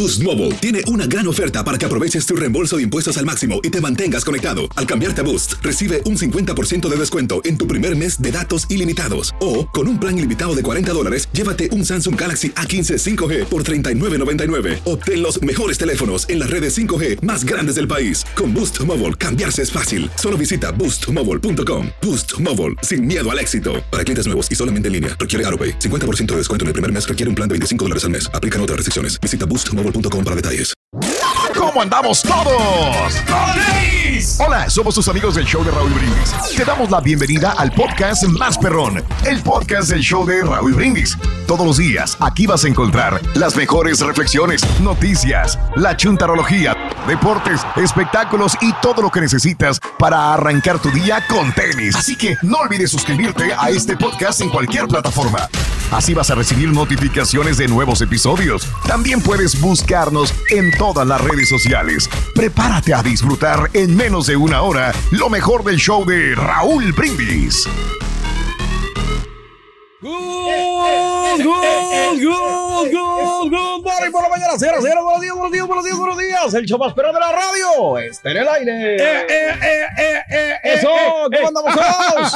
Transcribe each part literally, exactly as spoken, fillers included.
Boost Mobile tiene una gran oferta para que aproveches tu reembolso de impuestos al máximo y te mantengas conectado. Al cambiarte a Boost, recibe un cincuenta por ciento de descuento en tu primer mes de datos ilimitados. O, con un plan ilimitado de cuarenta dólares, llévate un Samsung Galaxy A quince cinco G por treinta y nueve noventa y nueve. Obtén los mejores teléfonos en las redes cinco G más grandes del país. Con Boost Mobile, cambiarse es fácil. Solo visita boost mobile punto com. Boost Mobile, sin miedo al éxito. Para clientes nuevos y solamente en línea, requiere AutoPay. cincuenta por ciento de descuento en el primer mes requiere un plan de veinticinco dólares al mes. Aplican otras restricciones. Visita boost mobile punto com para detalles. ¿Cómo andamos todos? Hola, somos tus amigos del show de Raúl Brindis. Te damos la bienvenida al podcast más perrón, el podcast del show de Raúl Brindis. Todos los días aquí vas a encontrar las mejores reflexiones, noticias, la chuntarología, deportes, espectáculos y todo lo que necesitas para arrancar tu día con tenis. Así que no olvides suscribirte a este podcast en cualquier plataforma. Así vas a recibir notificaciones de nuevos episodios. También puedes buscarnos en todas las redes sociales. Prepárate a disfrutar en menos de una hora lo mejor del show de Raúl Brindis. Good, good, good, good, good morning por la mañana, cero, cero, buenos días, buenos días, buenos días, buenos días. El show más perro de la radio está en el aire. Eh, eh, eh, eh, eh, Eso, eh, ¿cómo andamos todos?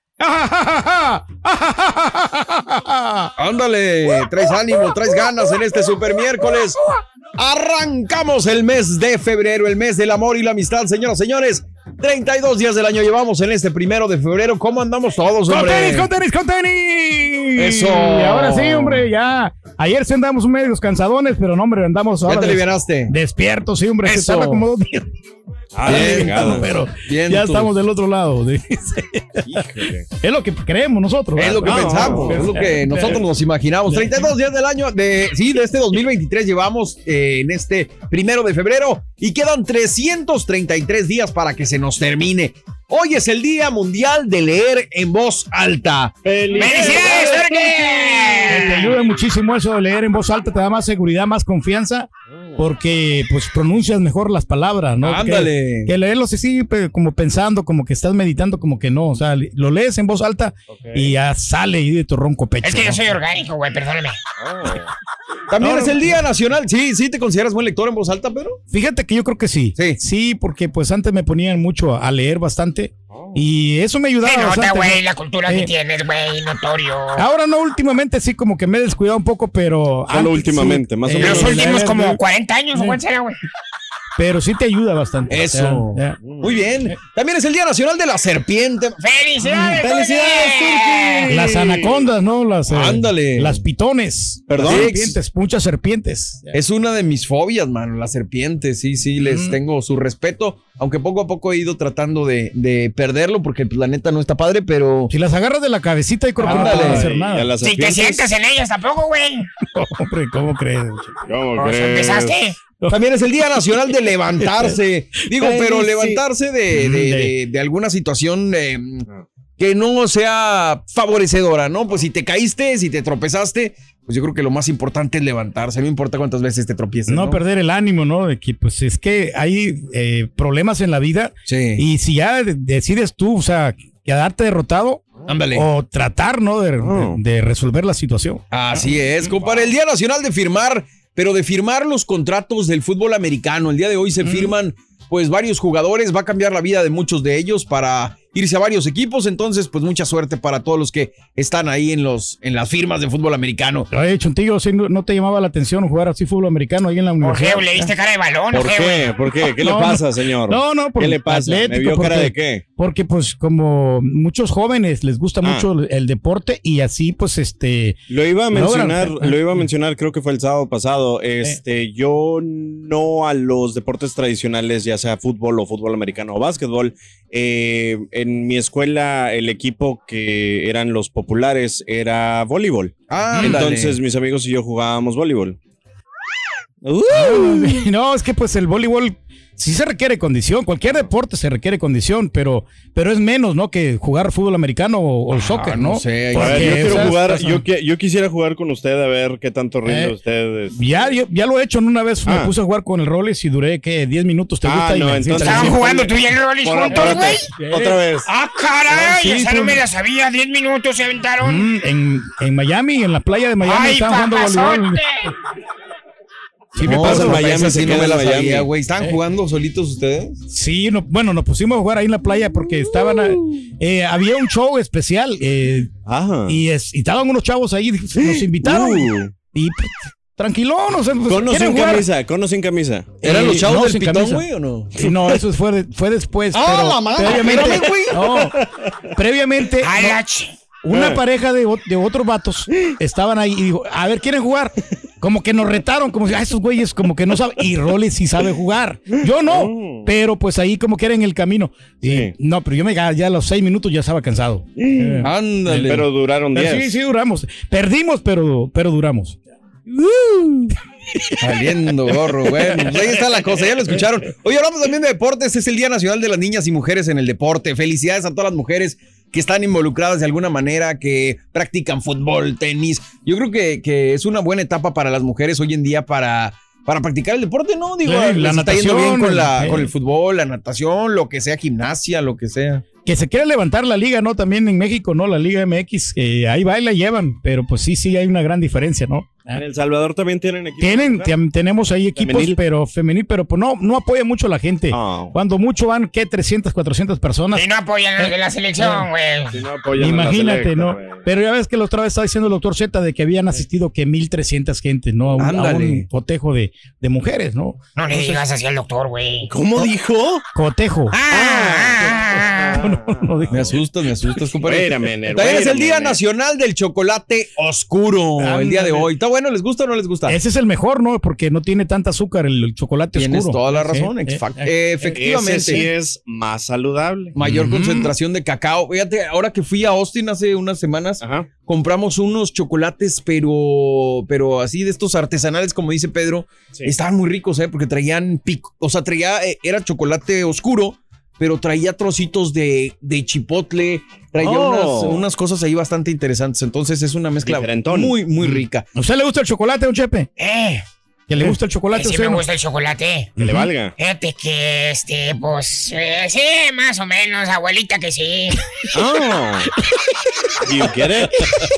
Ándale, traes ánimo, traes ganas en este super miércoles. Arrancamos el mes de febrero, el mes del amor y la amistad, señoras y señores. treinta y dos días del año llevamos en este primero de febrero. ¿Cómo andamos todos, hombre? ¡Con tenis, con tenis, con tenis! Eso. Y ahora sí, hombre, ya. Ayer sí andamos medios cansadones, pero no, hombre, andamos ahora. ¿Ya te alivianaste? Despiertos, sí, hombre. Eso. Se tarda como dos días. Ah, bien, no, pero bien, ya tú. estamos del otro lado. Es lo que creemos nosotros. Es ¿verdad? lo que No, pensamos, no, es lo que nosotros nos imaginamos. treinta y dos días del año, de sí, de este dos mil veintitrés llevamos eh, en este primero de febrero y quedan trescientos treinta y tres días para que se nos termine. Hoy es el Día Mundial de Leer en Voz Alta. ¡Felicidades, Jorge! Te ayuda muchísimo eso de leer en voz alta, te da más seguridad, más confianza, porque pues pronuncias mejor las palabras, ¿no? Ándale. Que, que leerlos así como pensando, como que estás meditando, como que no, o sea, lo lees en voz alta okay. Y ya sale ahí de tu ronco pecho. Es que ¿no? yo soy orgánico, güey, perdóname. Oh. También no, es el Día Nacional. Sí, sí, ¿te consideras buen lector en voz alta, Pedro? Fíjate que yo creo que sí. Sí, sí, porque pues antes me ponían mucho a leer bastante. Oh. Y eso me ayudaba. Se nota, bastante, güey, ¿no? la cultura eh. que tienes, güey, notorio. Ahora no, últimamente sí, como que me he descuidado un poco, pero. Solo antes, últimamente, sí, más o eh, menos. Los últimos leer, como leer, cuarenta años, ¿o cuánto será, güey? Pero sí te ayuda bastante. Eso. Ya, ya. Muy bien. También es el Día Nacional de la Serpiente. ¡Felicidades! ¡Felicidades, Turki! Las anacondas, ¿no? Las, eh, Ándale. Las pitones. Perdón. Serpientes, muchas serpientes. Es una de mis fobias, mano, las serpientes. Sí, sí, les mm. tengo su respeto. Aunque poco a poco he ido tratando de, de perderlo porque el planeta no está padre, pero... Si las agarras de la cabecita y creo que no puedes hacer nada. Si te sientas en ellas tampoco, güey. Hombre, ¿cómo crees? ¿Cómo crees? ¿Empezaste? También es el Día Nacional de levantarse. Digo, pero levantarse de, de, de, de alguna situación eh, que no sea favorecedora, ¿no? Pues si te caíste, si te tropezaste, pues yo creo que lo más importante es levantarse. No importa cuántas veces te tropieces, ¿no? No perder el ánimo, ¿no? De que pues es que hay eh, problemas en la vida. Sí. Y si ya decides tú, o sea, quedarte derrotado. Ándale. O tratar, ¿no? De, oh. de, de resolver la situación. Así es, compadre. El Día Nacional de firmar... Pero de firmar los contratos del fútbol americano. El día de hoy se firman pues varios jugadores. Va a cambiar la vida de muchos de ellos para irse a varios equipos. Entonces, pues mucha suerte para todos los que están ahí en los en las firmas de fútbol americano. Oye, Chuntillo, ¿sí no te llamaba la atención jugar así fútbol americano ahí en la universidad? Jorge, le diste cara de balón. ¿Por qué? ¿Por qué? ¿Qué no, le pasa, no, señor? No, no. ¿Qué le pasa? Atlético, ¿Me vio porque, cara de qué? Porque pues como muchos jóvenes les gusta ah. mucho el, el deporte y así pues este... Lo iba a mencionar, logran, lo iba a mencionar, creo que fue el sábado pasado. Este, eh. Yo no a los deportes tradicionales, ya sea fútbol o fútbol americano o básquetbol. Eh, en mi escuela el equipo que eran los populares era voleibol. Ah, entonces dale. mis amigos y yo jugábamos voleibol. Uh. No, es que pues el voleibol sí se requiere condición, cualquier deporte se requiere condición, pero, pero es menos, ¿no? Que jugar fútbol americano o, o ah, soccer, ¿no? No sé. A ver, yo quiero esas, jugar, esas, yo, que, yo quisiera jugar con usted a ver qué tanto rinde eh, usted. Ya, yo, ya lo he hecho, una vez ah. me puse a jugar con el Rollins y duré, ¿qué? diez minutos, ¿te gusta? Ah, no, y entonces... ¿Estaban jugando tú y el Rollins juntos, güey? Eh. Otra vez. ¡Ah, caray! Sí, esa sí, no me la sabía, diez minutos se aventaron. Mm, en, en Miami, en la playa de Miami, ¡ay, estaban jugando voleibol. Sí, me No, pasa esa en Miami, Miami, sí se no queda me la en Miami. sabía, güey. ¿Estaban Eh. jugando solitos ustedes? Sí, no, bueno, nos pusimos a jugar ahí en la playa porque estaban, eh, había un show especial eh, Ajá. y, es, y estaban unos chavos ahí, nos invitaron Uh. y pues, tranquilo, no sé, pues, Con o ¿quieren sin jugar? camisa, con o sin camisa. ¿Eran Eh, los chavos no, del sin pitón, camisa. güey, o no? Sí, no, eso fue, de- fue después. ¡Ah, pero la madre! previamente, Espérame, güey. no, previamente A no, la ch- una pareja de, o- de otros vatos estaban ahí y dijo, a ver, ¿quieren jugar? Como que nos retaron, como si, ah, esos güeyes como que no saben. Y Rolly sí sabe jugar. Yo no, Mm. pero pues ahí como que era en el camino. Y, Sí. no, pero yo me ya a los seis minutos ya estaba cansado. Eh, Ándale. Pero duraron pero diez. sí, sí duramos. Perdimos, pero, pero duramos. Saliendo gorro, bueno, pues ahí está la cosa, ya lo escucharon. Hoy hablamos también de deportes, es el Día Nacional de las Niñas y Mujeres en el Deporte. Felicidades a todas las mujeres que están involucradas de alguna manera, que practican fútbol, tenis. Yo creo que, que es una buena etapa para las mujeres hoy en día para, para practicar el deporte, ¿no? Digo, Sí, les la está yendo natación, bien con, la, eh. con el fútbol, la natación, lo que sea, gimnasia, lo que sea. Que se quiere levantar la liga, ¿no? También en México, ¿no? La Liga M X, que ahí va y la llevan, pero pues sí, sí hay una gran diferencia, ¿no? En El Salvador también tienen equipos. Tienen, tem- tenemos ahí equipos, Femenil. pero femenil, pero pues no, no apoya mucho la gente. Ah. Cuando mucho van, ¿qué? trescientas, cuatrocientas personas. Y no apoyan a la selección, güey. Si no apoyan a la Imagínate, selecta, ¿no? güey. Pero ya ves que la otra vez estaba diciendo el doctor Z de que habían asistido que mil trescientas gentes, ¿no? A un, a Ándale. un cotejo de, de mujeres, ¿no? No le digas así al doctor, güey. ¿Cómo dijo? Cotejo. Ah, ah, ah, ah. No, no dijo. Me asustas, me asustas, compadre. Espérame, Nero, También es el Día espérame. Nacional del Chocolate Oscuro, el día de Ándale. hoy. ¿Está bueno? ¿Les gusta o no les gusta? Ese es el mejor, ¿no? Porque no tiene tanta azúcar el, el chocolate Tienes oscuro. toda la razón, Sí, exa- eh, eh, efectivamente. Ese sí es más saludable. Mayor Ujú. concentración de cacao. Fíjate, ahora que fui a Austin hace unas semanas, Ajá. compramos unos chocolates, pero, pero así de estos artesanales, como dice Pedro, Sí. estaban muy ricos, ¿eh? Porque traían pico, o sea, traía, eh, era chocolate oscuro, pero traía trocitos de, de chipotle, traía Oh. unas, unas cosas ahí bastante interesantes. Entonces es una mezcla Diferentón. muy, muy rica. ¿A usted le gusta el chocolate, don Chepe? Eh, ¿Que le gusta el chocolate? sí a usted, me no? gusta el chocolate. Que le valga. Fíjate que, este, pues, eh, sí, más o menos, abuelita que sí. Oh. Do you get it?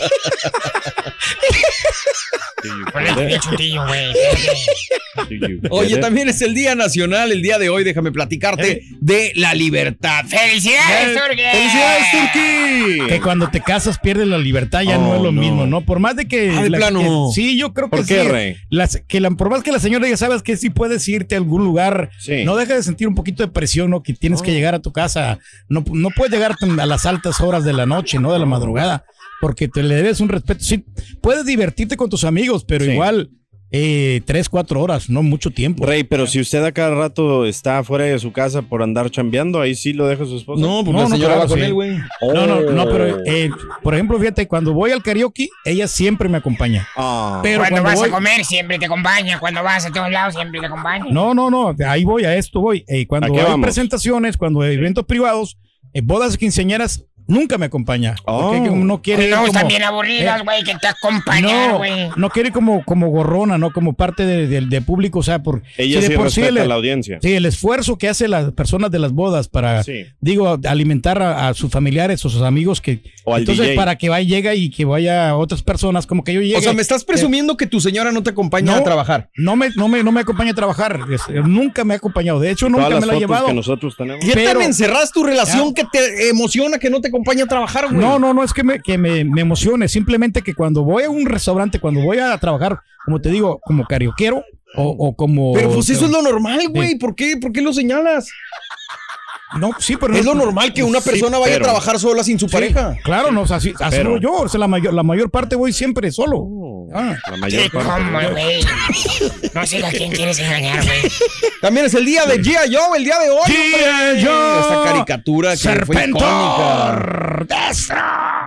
Do you Ponle get el it? chutillo, güey. Do you get Oye, it? también es el Día Nacional, el día de hoy, déjame platicarte, de la libertad. ¡Felicidades, Turquía! ¡Felicidades, Turquí! Que cuando te casas pierdes la libertad, ya Oh, no es lo no. mismo, ¿no? Por más de que... Ah, de la- plano. que- sí, yo creo que ¿Por qué, sí. Rey? Las- que la, por más que la señora diga, sabes que sí puedes irte a algún lugar, Sí. no deja de sentir un poquito de presión, ¿no? Que tienes que llegar a tu casa. No, no puedes llegar tan a las altas horas de la noche, ¿no? De la madrugada, porque te le debes un respeto. Sí, puedes divertirte con tus amigos, pero Sí. igual eh, tres, cuatro horas, no mucho tiempo. Rey, pero si usted a cada rato está fuera de su casa por andar chambeando, ahí sí lo deja su esposa. No, pues No, la no, señora claro, va con sí. él, güey. No, no, no, pero Oh. eh, por ejemplo, fíjate, cuando voy al karaoke, ella siempre me acompaña. Ah. Pero Cuando cuando vas voy- a comer, siempre te acompaña. Cuando vas a todos lados, siempre te acompaña. No, no, no, ahí voy, a esto voy. Eh, ¿A cuando qué hay vamos? presentaciones, cuando hay eventos privados, eh, bodas quinceañeras, nunca me acompaña. Oh. Porque no quiere ir No, como, están bien aburridas, eh, güey, que te acompañan, no, güey. no quiere ir como, como gorrona, ¿no? Como parte de- del de público, o sea, por Ella si sí de por respeta el- a la audiencia. Sí, el esfuerzo que hacen las personas de las bodas para, Sí. digo, alimentar a, a sus familiares o sus amigos que O al entonces D J. para que vaya llega y que vaya a otras personas, como que yo llegue. O sea, me estás presumiendo que tu señora no te acompaña No. a trabajar. No me, no me, no me acompaña a trabajar. Es- nunca me ha acompañado. De hecho, Todas nunca las me la ha fotos llevado. que nosotros tenemos. ¿Qué Pero- tan encerras tu relación que te emociona que no te acompaña a trabajar, güey? No, no, no es que me, que me, me emocione. Simplemente que cuando voy a un restaurante, cuando voy a trabajar, como te digo, como karaoquero o, o como. Pero pues eso es lo normal, güey. ¿Por qué? ¿Por qué lo señalas? No, sí, pero. Es no- lo normal que una Sí, persona vaya pero- a trabajar sola sin su Sí, pareja. Claro, no, o sea, así, así Pero- voy yo. O sea, la mayor, la mayor parte voy siempre solo. Oh, Ah. La Sí, mayor ¿cómo, parte. güey? No sé a quién quieres engañar, güey. También es el día de G I. Joe, el día de hoy. G I. hombre. Joe. Esta caricatura que fue icónica. Serpentor. Destro.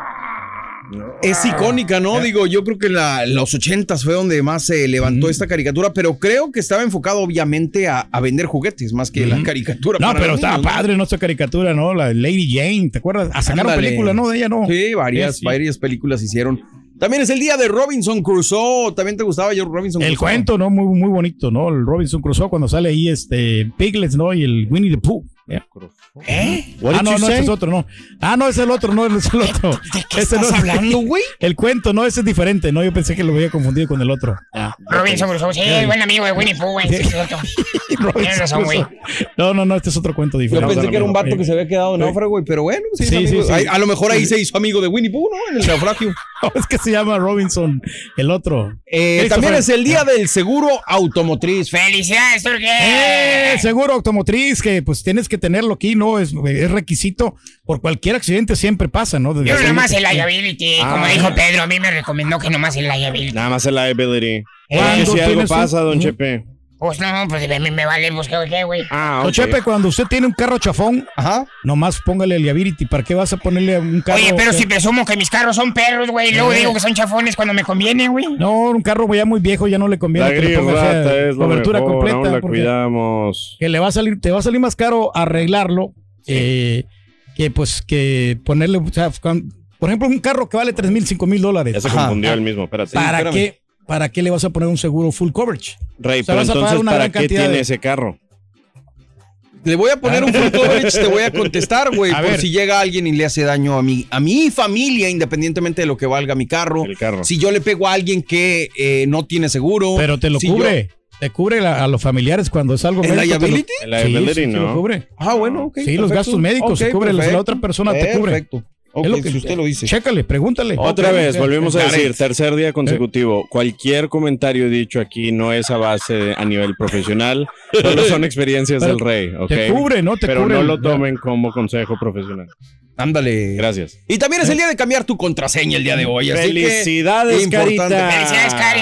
Es icónica, ¿no? Digo, yo creo que en la- los ochentas fue donde más se levantó esta caricatura, pero creo que estaba enfocado obviamente a, a vender juguetes más que la caricatura. No, para pero los estaba niños, ¿no? padre, ¿no? Esta caricatura, ¿no? La Lady Jane, ¿te acuerdas? A sacar Ándale. película, ¿no? De ella, ¿no? Sí, varias, Sí, sí. varias películas hicieron. También es el día de Robinson Crusoe. ¿También te gustaba yo Robinson El Crusoe? cuento, ¿no? Muy, muy bonito, ¿no? El Robinson Crusoe cuando sale ahí este Piglets, ¿no? Y el Winnie the Pooh. Yeah. ¿Eh? Ah, no, no, ese es otro, no. Ah, no, ese es el otro, no, ese es el otro. ¿De qué ese estás no, hablando, güey? El cuento, no, ese es diferente, ¿no? Yo pensé que lo había confundido con el otro. Ah. Robinson Crusoe, sí, Yeah. buen amigo de Winnie Pooh, güey. Sí, es cierto. Tienes razón, güey. No, no, no, este es otro cuento Yo diferente. pensé que era un vato que se había quedado náufrago, güey, pero bueno, sí, es Sí, amigo. sí, sí. Ay, a lo mejor ahí se hizo amigo de Winnie Pooh, ¿no? En el naufragio. No, es que se llama Robinson, el otro. Eh, Christopher. también es el día del seguro automotriz. ¡Felicidades, Turquía! Eh, seguro automotriz, que pues tienes que tenerlo aquí, ¿no? Es, es requisito. Por cualquier accidente siempre pasa, ¿no? Yo nomás el liability, Ah. como dijo Pedro, a mí me recomendó que nomás el liability. Nada más el liability. ¿Cuándo Porque si algo tienes un- pasa, don Ujú. Chepe. Pues no, pues a mí me vale, pues qué, güey. Ah, Don ok. Chepe, cuando usted tiene un carro chafón, Ajá. nomás póngale el liability. ¿Para qué vas a ponerle un carro? Oye, pero que- si presumo que mis carros son perros, güey, luego Eh. digo que son chafones cuando me conviene, güey. No, un carro ya muy viejo ya no le conviene La que le gris pongas esa rata es lo cobertura mejor, completa. aún la porque cuidamos. que le va a salir, te va a salir más caro arreglarlo eh, que pues que ponerle, o sea, con- por ejemplo, un carro que vale tres mil, cinco mil dólares. Ya se Ajá. confundió el mismo, espérate. ¿Para espérame. qué? ¿Para qué le vas a poner un seguro full coverage? Rey, O sea, pero vas a pagar entonces, una ¿para gran qué cantidad tiene de- ese carro? Le voy a poner un full coverage, te voy a contestar, güey, A por ver. si llega alguien y le hace daño a mi, a mi familia, independientemente de lo que valga mi carro. El carro. Si yo le pego a alguien que eh, no tiene seguro. Pero te lo si cubre. Te cubre la- a los familiares cuando es algo ¿El médico. te lo- liability? El liability, sí, sí, sí ¿no? lo cubre. Ah, bueno, ok. Sí, los perfecto. gastos médicos se Ok, cubren, perfecto. la otra persona te cubre. Perfecto. Ok, Es lo que si usted lo dice. Chécale, pregúntale. Otra Ok, vez, ok. volvemos a Got decir, it. tercer día consecutivo. Cualquier comentario dicho aquí no es a base a nivel profesional, solo son experiencias Pero del rey, ¿ok? te cubre, ¿no? Te Pero cubre no el- lo tomen como consejo profesional. Ándale. Gracias. Y también es el día de cambiar tu contraseña el día de hoy. Así que, Felicidades, importante. Carita. ¡Felicidades, Cari!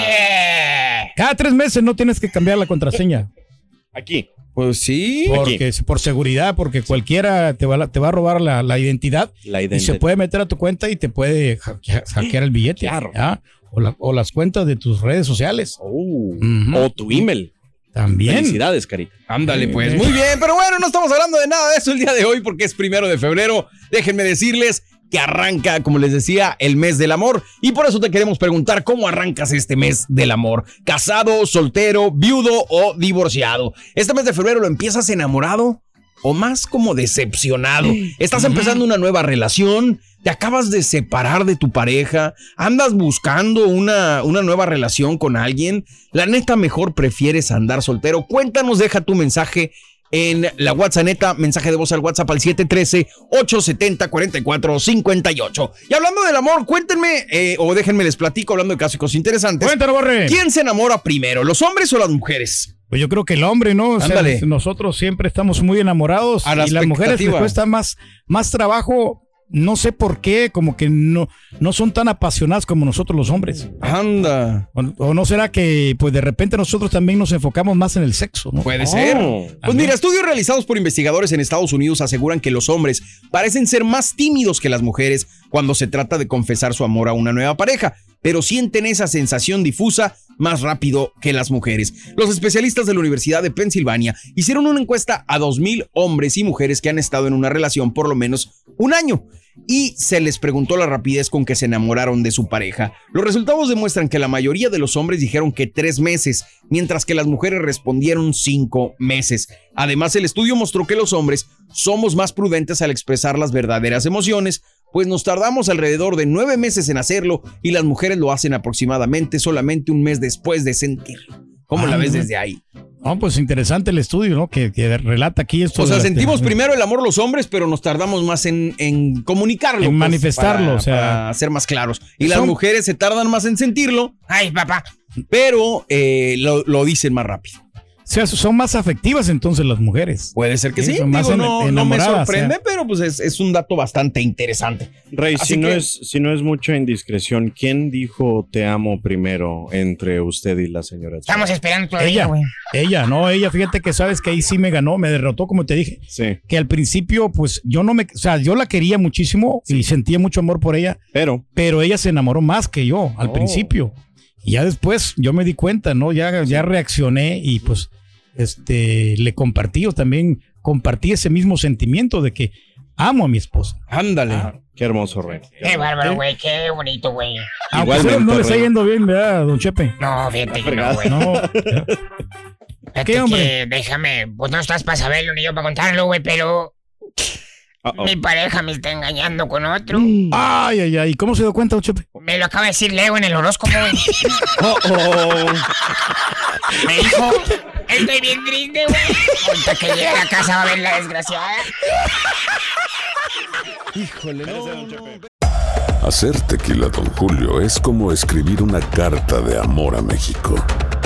Cada tres meses no tienes que cambiar la contraseña. Aquí. Pues sí. Porque es por seguridad, porque cualquiera te va, a- te va a robar la, la identidad La y identidad. se puede meter a tu cuenta y te puede hackear, hackear el billete. Claro. ¿ya? O, la- o las cuentas de tus redes sociales. Oh. Ujú. O tu email. También. Felicidades, Carita. Ándale, pues. Muy bien, pero bueno, no estamos hablando de nada de eso el día de hoy porque es primero de febrero. Déjenme decirles que arranca, como les decía, el mes del amor. Y por eso te queremos preguntar cómo arrancas este mes del amor. ¿Casado, soltero, viudo o divorciado? Este mes de febrero lo empiezas enamorado o más como decepcionado. Estás empezando una nueva relación, te acabas de separar de tu pareja, andas buscando una, una nueva relación con alguien. La neta, mejor prefieres andar soltero. Cuéntanos, deja tu mensaje en la WhatsApp neta, mensaje de voz al WhatsApp al siete uno tres, ocho siete cero, cuatro cuatro cinco ocho. Y hablando del amor, cuéntenme, eh, o déjenme les platico, hablando de casos y cosas interesantes. Cuéntanos, Borre. ¿Quién se enamora primero, los hombres o las mujeres? Pues yo creo que el hombre, ¿no? O sea, Ándale. nosotros siempre estamos muy enamorados A la y las mujeres les expectativa. cuesta más, más trabajo. No sé por qué, como que no, no son tan apasionadas como nosotros los hombres. Anda. O, o no será que pues de repente nosotros también nos enfocamos más en el sexo, ¿no? Puede Oh. ser. Pues mira, estudios realizados por investigadores en Estados Unidos aseguran que los hombres parecen ser más tímidos que las mujeres cuando se trata de confesar su amor a una nueva pareja, pero sienten esa sensación difusa más rápido que las mujeres. Los especialistas de la Universidad de Pensilvania hicieron una encuesta a dos mil hombres y mujeres que han estado en una relación por lo menos un año y se les preguntó la rapidez con que se enamoraron de su pareja. Los resultados demuestran que la mayoría de los hombres dijeron que tres meses, mientras que las mujeres respondieron cinco meses. Además, el estudio mostró que los hombres somos más prudentes al expresar las verdaderas emociones, pues nos tardamos alrededor de nueve meses en hacerlo y las mujeres lo hacen aproximadamente solamente un mes después de sentirlo. ¿Cómo Ah, la ves no. desde ahí? No, pues interesante el estudio, ¿no? Que, que relata aquí esto. O sea, de la- sentimos primero el amor los hombres, pero nos tardamos más en, en comunicarlo. En pues, manifestarlo, para- o sea. para ser más claros. Y las Son- mujeres se tardan más en sentirlo, Ay, papá. pero eh, lo, lo dicen más rápido. O sea, son más afectivas entonces las mujeres. Puede ser que Sí, sí, son más digo, en- no, no me enamoradas, sorprende, ¿eh? pero pues es, es un dato bastante interesante. Rey, Así si no, que- es, si no es mucha indiscreción, ¿quién dijo te amo primero entre usted y la señora? Estamos esperando todavía, Ella, güey. ella, no, ella, fíjate que sabes que ahí sí me ganó, me derrotó, como te dije. Sí, Que al principio, pues yo no me, o sea, yo la quería muchísimo y sentía mucho amor por ella, pero pero ella se enamoró más que yo al Oh. principio. Y ya después yo me di cuenta, ¿no? Ya, ya reaccioné y pues este le compartí, yo también compartí ese mismo sentimiento de que amo a mi esposa. Ándale. qué hermoso, Rey. Qué bárbaro, güey. Qué bonito, güey. Aunque Igualmente, no le está Rey. yendo bien, ¿verdad, don Chepe? No, fíjate que no, güey. No. Fíjate ¿Qué, hombre? que déjame, pues no estás para saberlo ni yo para contarlo, güey, pero Uh-oh. mi pareja me está engañando con otro. Ay, ay, ay. ¿Cómo se dio cuenta, Chepe? Me lo acaba de decir Leo en el horóscopo, güey. Uh-oh. Me dijo, estoy bien triste, güey. Ahorita que llegue a la casa va a ver la desgraciada. Híjole, no, no. Hacer tequila Don Julio es como escribir una carta de amor a México.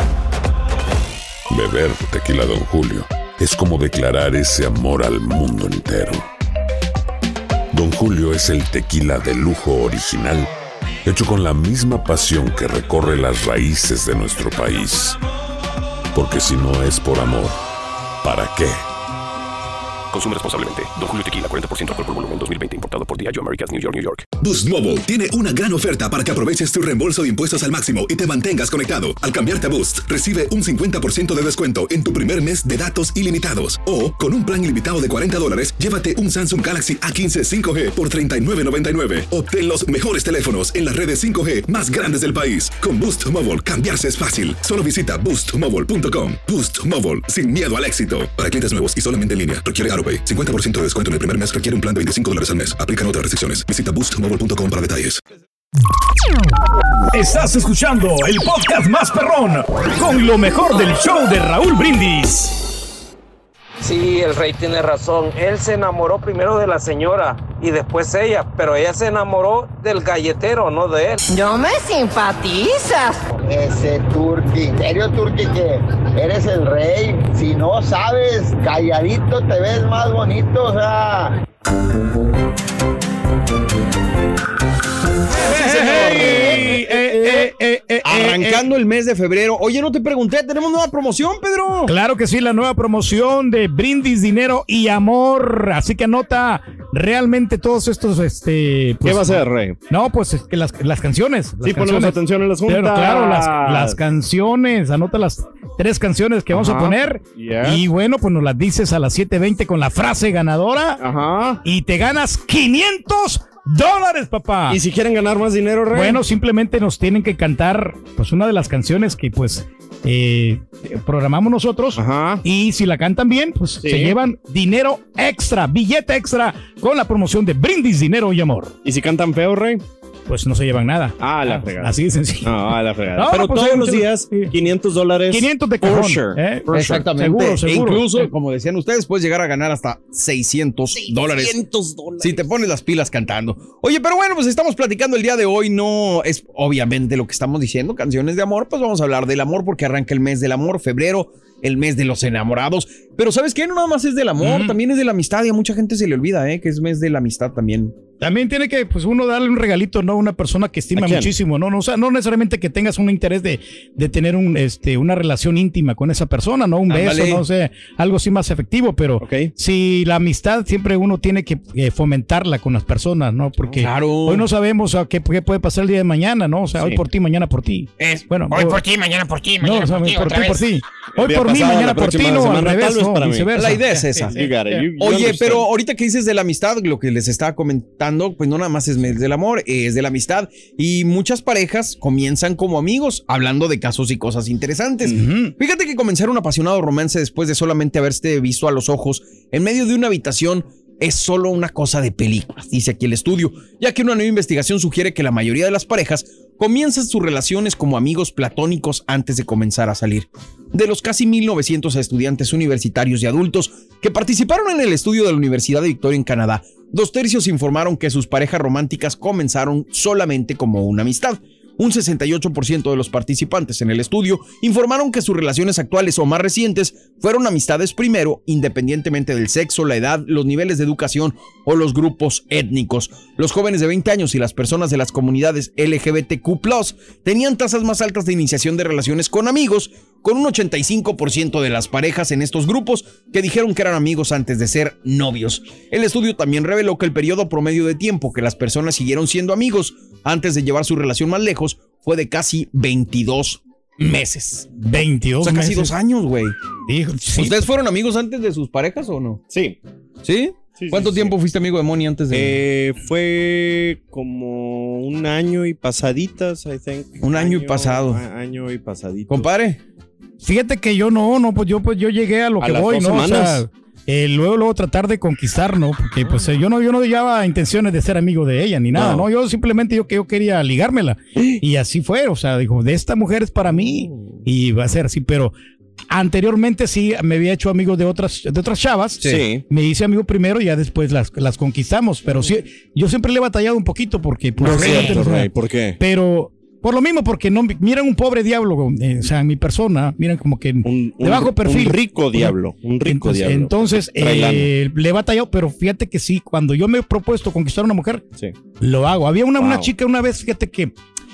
Beber tequila Don Julio es como declarar ese amor al mundo entero. Don Julio es el tequila de lujo original, hecho con la misma pasión que recorre las raíces de nuestro país. Porque si no es por amor, ¿para qué? Consume responsablemente. Don Julio Tequila, cuarenta por ciento alcohol por volumen, dos mil veinte. Importado por Diageo Americas, New York, New York. Boost Mobile tiene una gran oferta para que aproveches tu reembolso de impuestos al máximo y te mantengas conectado. Al cambiarte a Boost, recibe un cincuenta por ciento de descuento en tu primer mes de datos ilimitados. O, con un plan ilimitado de cuarenta dólares, llévate un Samsung Galaxy A quince cinco G por treinta y nueve noventa y nueve. Obtén los mejores teléfonos en las redes cinco G más grandes del país. Con Boost Mobile, cambiarse es fácil. Solo visita boost mobile punto com. Boost Mobile, sin miedo al éxito. Para clientes nuevos y solamente en línea, requiere AutoPay. cincuenta por ciento de descuento en el primer mes requiere un plan de veinticinco dólares al mes. Aplican otras restricciones. Visita boost mobile punto com para detalles. Estás escuchando el podcast más perrón con lo mejor del show de Raúl Brindis. Sí, el rey tiene razón. Él se enamoró primero de la señora y después ella, pero ella se enamoró del galletero, no de él. No me simpatizas. Ese Turqui, ¿en serio, Turqui, que eres el rey? Si no sabes, calladito te ves más bonito, o sea... Hey, eh, eh, eh, eh, Arrancando eh, el mes de febrero. Oye, no te pregunté, ¿tenemos nueva promoción, Pedro? Claro que sí, la nueva promoción de Brindis, Dinero y Amor. Así que anota realmente todos estos, este... ¿Qué Pues, va a ser, Rey? No, pues es que las, las canciones. Las sí, canciones. ponemos atención en las juntas. Pero claro, las, las canciones. Anota las tres canciones que vamos Ajá. a poner. Yeah. Y bueno, pues nos las dices a las siete veinte con la frase ganadora. Ajá. Y te ganas quinientos dólares, papá. ¿Y si quieren ganar más dinero, Rey? Bueno, simplemente nos tienen que cantar pues una de las canciones que pues eh, programamos nosotros. Ajá. Y si la cantan bien, pues sí. se llevan dinero extra, billete extra con la promoción de Brindis, Dinero y Amor. ¿Y si cantan feo, Rey? Pues no se llevan nada. Ah, la fregada. Así de sencillo. No, a la fregada. No, Pero pues todos hay, los días, quinientos dólares. quinientos de cajón. Sure. ¿eh? Exactamente. Seguro, seguro. E incluso, como decían ustedes, puedes llegar a ganar hasta seiscientos dólares. seiscientos dólares. Si te pones las pilas cantando. Oye, pero bueno, pues estamos platicando el día de hoy. No es obviamente lo que estamos diciendo, canciones de amor. Pues vamos a hablar del amor porque arranca el mes del amor, febrero. El mes de los enamorados. Pero ¿sabes qué? No nada más es del amor, mm. también es de la amistad. Y a mucha gente se le olvida, ¿eh? Que es mes de la amistad también. También tiene que, pues, uno darle un regalito, ¿no? A una persona que estima muchísimo, ¿no? no O sea, no necesariamente que tengas un interés de, de tener un, este, una relación íntima con esa persona, ¿no? Un beso, Ándale. no sé, algo así más efectivo. Pero okay. si la amistad siempre uno tiene que eh, fomentarla con las personas, ¿no? Porque claro. hoy no sabemos o sea, qué, qué puede pasar el día de mañana, ¿no? O sea, sí. hoy por ti, mañana por ti. Es, bueno, hoy por ti, mañana por ti, mañana no, o sea, por ti, por otra ti, vez. por ti. Hoy por mí, mañana por ti, no, al revés, no, viceversa. La idea es esa. You got it. You, you Oye, understand. pero ahorita que dices de la amistad, lo que les estaba comentando, pues no nada más es mes del amor, es de la amistad. Y muchas parejas comienzan como amigos, hablando de casos y cosas interesantes. Uh-huh. Fíjate que comenzar un apasionado romance después de solamente haberte visto a los ojos en medio de una habitación es solo una cosa de películas, dice aquí el estudio, ya que una nueva investigación sugiere que la mayoría de las parejas comienzan sus relaciones como amigos platónicos antes de comenzar a salir. De los casi mil novecientos estudiantes universitarios y adultos que participaron en el estudio de la Universidad de Victoria en Canadá, dos tercios informaron que sus parejas románticas comenzaron solamente como una amistad. Un sesenta y ocho por ciento de los participantes en el estudio informaron que sus relaciones actuales o más recientes fueron amistades primero, independientemente del sexo, la edad, los niveles de educación o los grupos étnicos. Los jóvenes de veinte años y las personas de las comunidades L G B T Q plus, tenían tasas más altas de iniciación de relaciones con amigos, con un ochenta y cinco por ciento de las parejas en estos grupos que dijeron que eran amigos antes de ser novios. El estudio también reveló que el periodo promedio de tiempo que las personas siguieron siendo amigos antes de llevar su relación más lejos fue de casi veintidós meses. veintidós O sea, casi meses. dos años, güey. Sí. ¿Ustedes fueron amigos antes de sus parejas o no? Sí. ¿Sí? Sí, ¿Cuánto sí, tiempo sí. fuiste amigo de Moni antes de...? Eh, fue como un año y pasaditas, I think. Un año, año y pasado. A, año y pasadito. ¿Compadre? Fíjate que yo no, no, pues yo, pues yo llegué a lo ¿A que las voy, dos ¿no? semanas? O sea, eh, luego, luego tratar de conquistar, ¿no? Porque pues eh, yo no, yo no llevaba intenciones de ser amigo de ella ni nada, No. ¿no? Yo simplemente yo que yo quería ligármela. Y así fue, o sea, dijo, de esta mujer es para mí y va a ser así, pero anteriormente sí me había hecho amigo de otras, de otras chavas. Sí. Me hice amigo primero y ya después las, las conquistamos. Pero sí, yo siempre le he batallado un poquito porque pues, No es realmente, cierto, o sea, Rey, ¿por qué? pero por lo mismo, porque no miran un pobre diablo, eh, o sea, mi persona, miran como que Un, de bajo un- perfil. un rico diablo, un rico entonces, diablo. Entonces, Trae lana. eh, le he batallado, pero fíjate que sí, cuando yo me he propuesto conquistar a una mujer, Sí. lo hago. Había una, Wow. una chica una vez, fíjate que,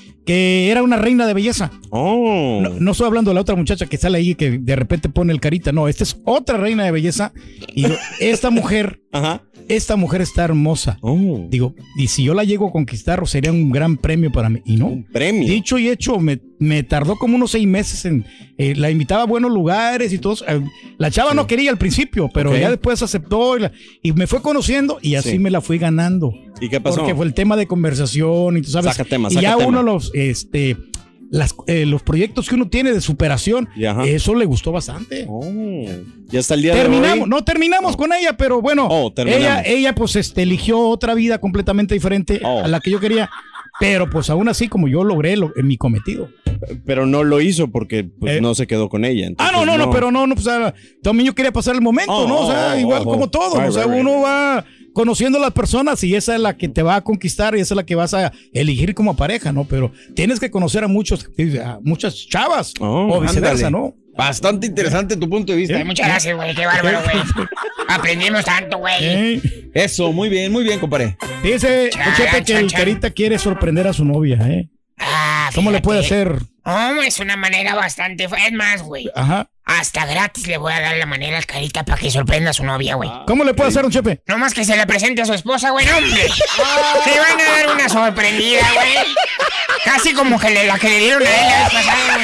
que era una reina de belleza. Oh. No, no estoy hablando de la otra muchacha que sale ahí que de repente pone el carita, no, esta es otra reina de belleza. Y yo, esta mujer, Ajá. esta mujer está hermosa. Oh. Digo, y si yo la llego a conquistar, sería un gran premio para mí. Y no. Un premio. Dicho y hecho, me, me tardó como unos seis meses en. Eh, la invitaba a buenos lugares y todo. Eh, la chava no quería al principio, pero Ok. ya después aceptó y, la- y me fue conociendo y así Sí. me la fui ganando. ¿Y qué pasó? Porque fue el tema de conversación y tú sabes. Saca tema, y saca ya tema. uno los. Este, las, eh, los proyectos que uno tiene de superación, Y ajá. eso le gustó bastante. Oh. Ya hasta el día Terminamos, de hoy. no terminamos con ella, pero bueno, Oh, terminamos. ella, ella pues este, eligió otra vida completamente diferente Oh. a la que yo quería, pero pues aún así como yo logré lo, mi cometido. Pero no lo hizo porque pues, Eh. no se quedó con ella. Ah, no, entonces no, no, pero no, no, pues ah, también yo quería pasar el momento, Oh, ¿no? O sea, oh, igual oh, como oh. todo, Right, o sea, right, right. uno va conociendo a las personas y esa es la que te va a conquistar y esa es la que vas a elegir como pareja, ¿no? Pero tienes que conocer a muchos, a muchas chavas Oh, o viceversa, ándale. ¿no? Bastante interesante tu punto de vista. ¿Eh? Muchas gracias, güey. Qué bárbaro, güey. Aprendimos tanto, güey. ¿Eh? Eso, muy bien, muy bien, compadre. Dice Chan, Chepe que chan, el chan. Carita quiere sorprender a su novia, ¿eh? Ah, ¿Cómo le fíjate. puede hacer? Oh, es una manera bastante... fa- Es más, güey. Ajá. Hasta gratis le voy a dar la manera al Carita para que sorprenda a su novia, güey. ¿Cómo le puede hacer, don Chepe? No más que se le presente a su esposa, güey, no, hombre. Se van a dar una sorprendida, güey. Casi como que le, la que le dieron a él la vez pasada,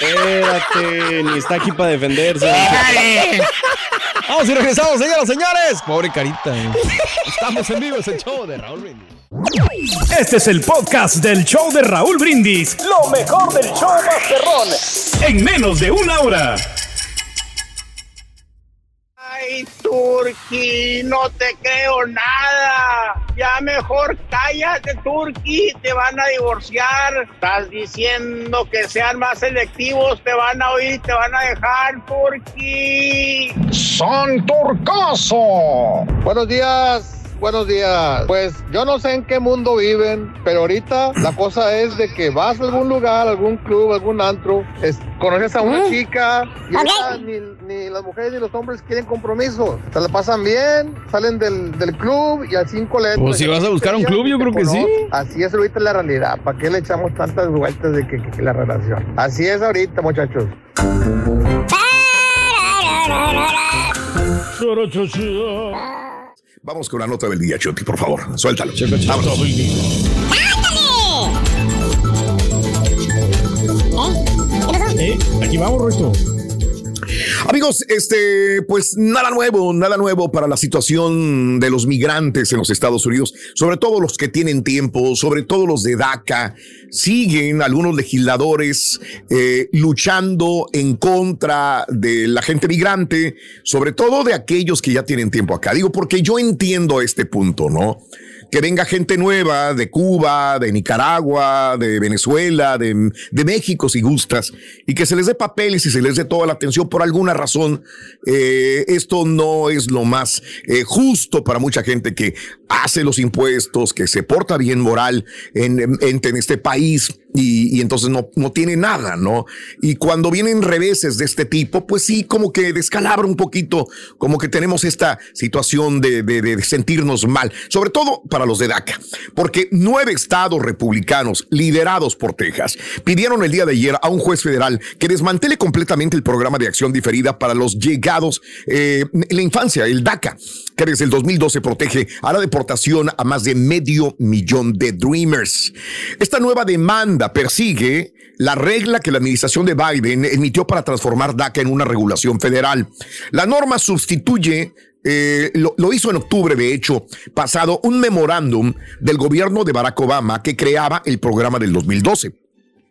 güey. Espérate, ni está aquí para defenderse. Dale. Vamos y regresamos, señoras y señores. Pobre Carita. eh. Estamos en vivo, es el show de Raúl Brindis. Este es el podcast del show de Raúl Brindis. Lo mejor del show Masterrón. En menos de una hora. Ay, Turqui, no te creo nada. Ya mejor cállate, Turqui, te van a divorciar. Estás diciendo que sean más selectivos, te van a oír, te van a dejar, Turqui. ¡San Turcaso! Buenos días. Buenos días. Pues yo no sé en qué mundo viven, pero ahorita la cosa es de que vas a algún lugar, algún club, algún antro, es- conoces a una chica y ahorita ni, ni las mujeres ni los hombres quieren compromiso. Se la pasan bien, salen del, del club y al cinco letras. Pues si vas a buscar un club, yo creo que sí. Así es ahorita la realidad. ¿Para qué le echamos tantas vueltas de que, que- que la relación? Así es ahorita, muchachos. Vamos con la nota del día, Chuti, por favor. Suéltalo. Vámonos. ¿Eh? Aquí vamos, Ruito. Amigos, este, pues nada nuevo, nada nuevo para la situación de los migrantes en los Estados Unidos, sobre todo los que tienen tiempo, sobre todo los de DACA. Siguen algunos legisladores eh, luchando en contra de la gente migrante, sobre todo de aquellos que ya tienen tiempo acá. Digo, porque yo entiendo este punto, ¿no? Que venga gente nueva de Cuba, de Nicaragua, de Venezuela, de, de México, si gustas, y que se les dé papeles y se les dé toda la atención por alguna razón. Eh, esto no es lo más eh, justo para mucha gente que hace los impuestos, que se porta bien moral en, en, en este país y, y entonces no, no tiene nada, ¿no? Y cuando vienen reveses de este tipo, pues sí, como que descalabra un poquito, como que tenemos esta situación de, de, de sentirnos mal, sobre todo para los de DACA, porque nueve estados republicanos liderados por Texas pidieron el día de ayer a un juez federal que desmantele completamente el programa de acción diferida para los llegados eh, en la infancia, el DACA, que desde el dos mil doce protege a la deportación a más de medio millón de Dreamers. Esta nueva demanda persigue la regla que la administración de Biden emitió para transformar DACA en una regulación federal. La norma sustituye Eh, lo, lo hizo en octubre, de hecho, pasado un memorándum del gobierno de Barack Obama que creaba el programa del dos mil doce.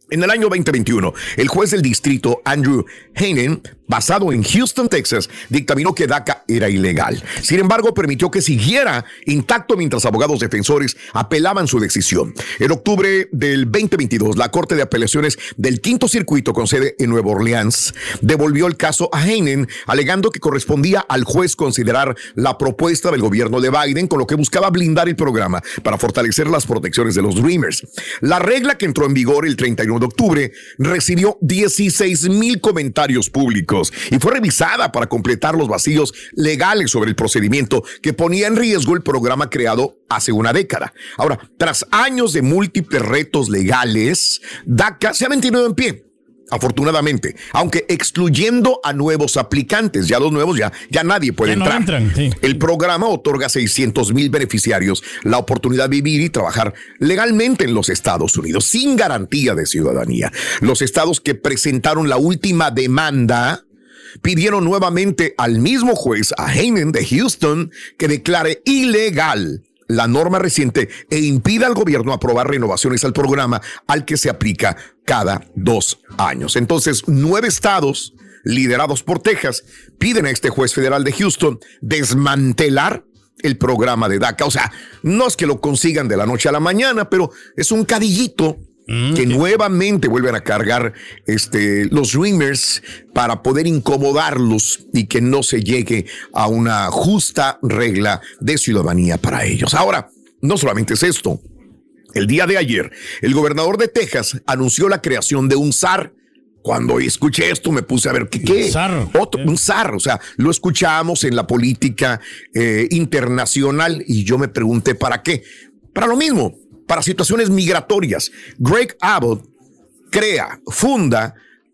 En el año veinte veintiuno, el juez del distrito Andrew Heinen, basado en Houston, Texas, dictaminó que DACA era ilegal. Sin embargo, permitió que siguiera intacto mientras abogados defensores apelaban su decisión. En octubre del veinte veintidós, la Corte de Apelaciones del Quinto Circuito, con sede en Nueva Orleans, devolvió el caso a Heinen, alegando que correspondía al juez considerar la propuesta del gobierno de Biden, con lo que buscaba blindar el programa para fortalecer las protecciones de los Dreamers. La regla, que entró en vigor el treinta y uno de octubre, recibió dieciséis mil comentarios públicos y fue revisada para completar los vacíos legales sobre el procedimiento que ponía en riesgo el programa creado hace una década. Ahora, tras años de múltiples retos legales, DACA se ha mantenido en pie. Afortunadamente, aunque excluyendo a nuevos aplicantes, ya los nuevos ya, ya nadie puede ya no entrar. Entran, sí. El programa otorga a seiscientos mil beneficiarios la oportunidad de vivir y trabajar legalmente en los Estados Unidos, sin garantía de ciudadanía. Los estados que presentaron la última demanda pidieron nuevamente al mismo juez, a Heinen de Houston, que declare ilegal la norma reciente e impida al gobierno aprobar renovaciones al programa al que se aplica cada dos años. Entonces, nueve estados liderados por Texas piden a este juez federal de Houston desmantelar el programa de DACA. O sea, no es que lo consigan de la noche a la mañana, pero es un cadillito mm, que sí. nuevamente vuelven a cargar este, los Dreamers para poder incomodarlos y que no se llegue a una justa regla de ciudadanía para ellos. Ahora, no solamente es esto. El día de ayer, el gobernador de Texas anunció la creación de un S A R. Cuando escuché esto me puse a ver qué, qué? S A R. Otro, un S A R, o sea, lo escuchamos en la política eh, internacional y yo me pregunté ¿para qué? Para lo mismo, para situaciones migratorias. Greg Abbott crea, funda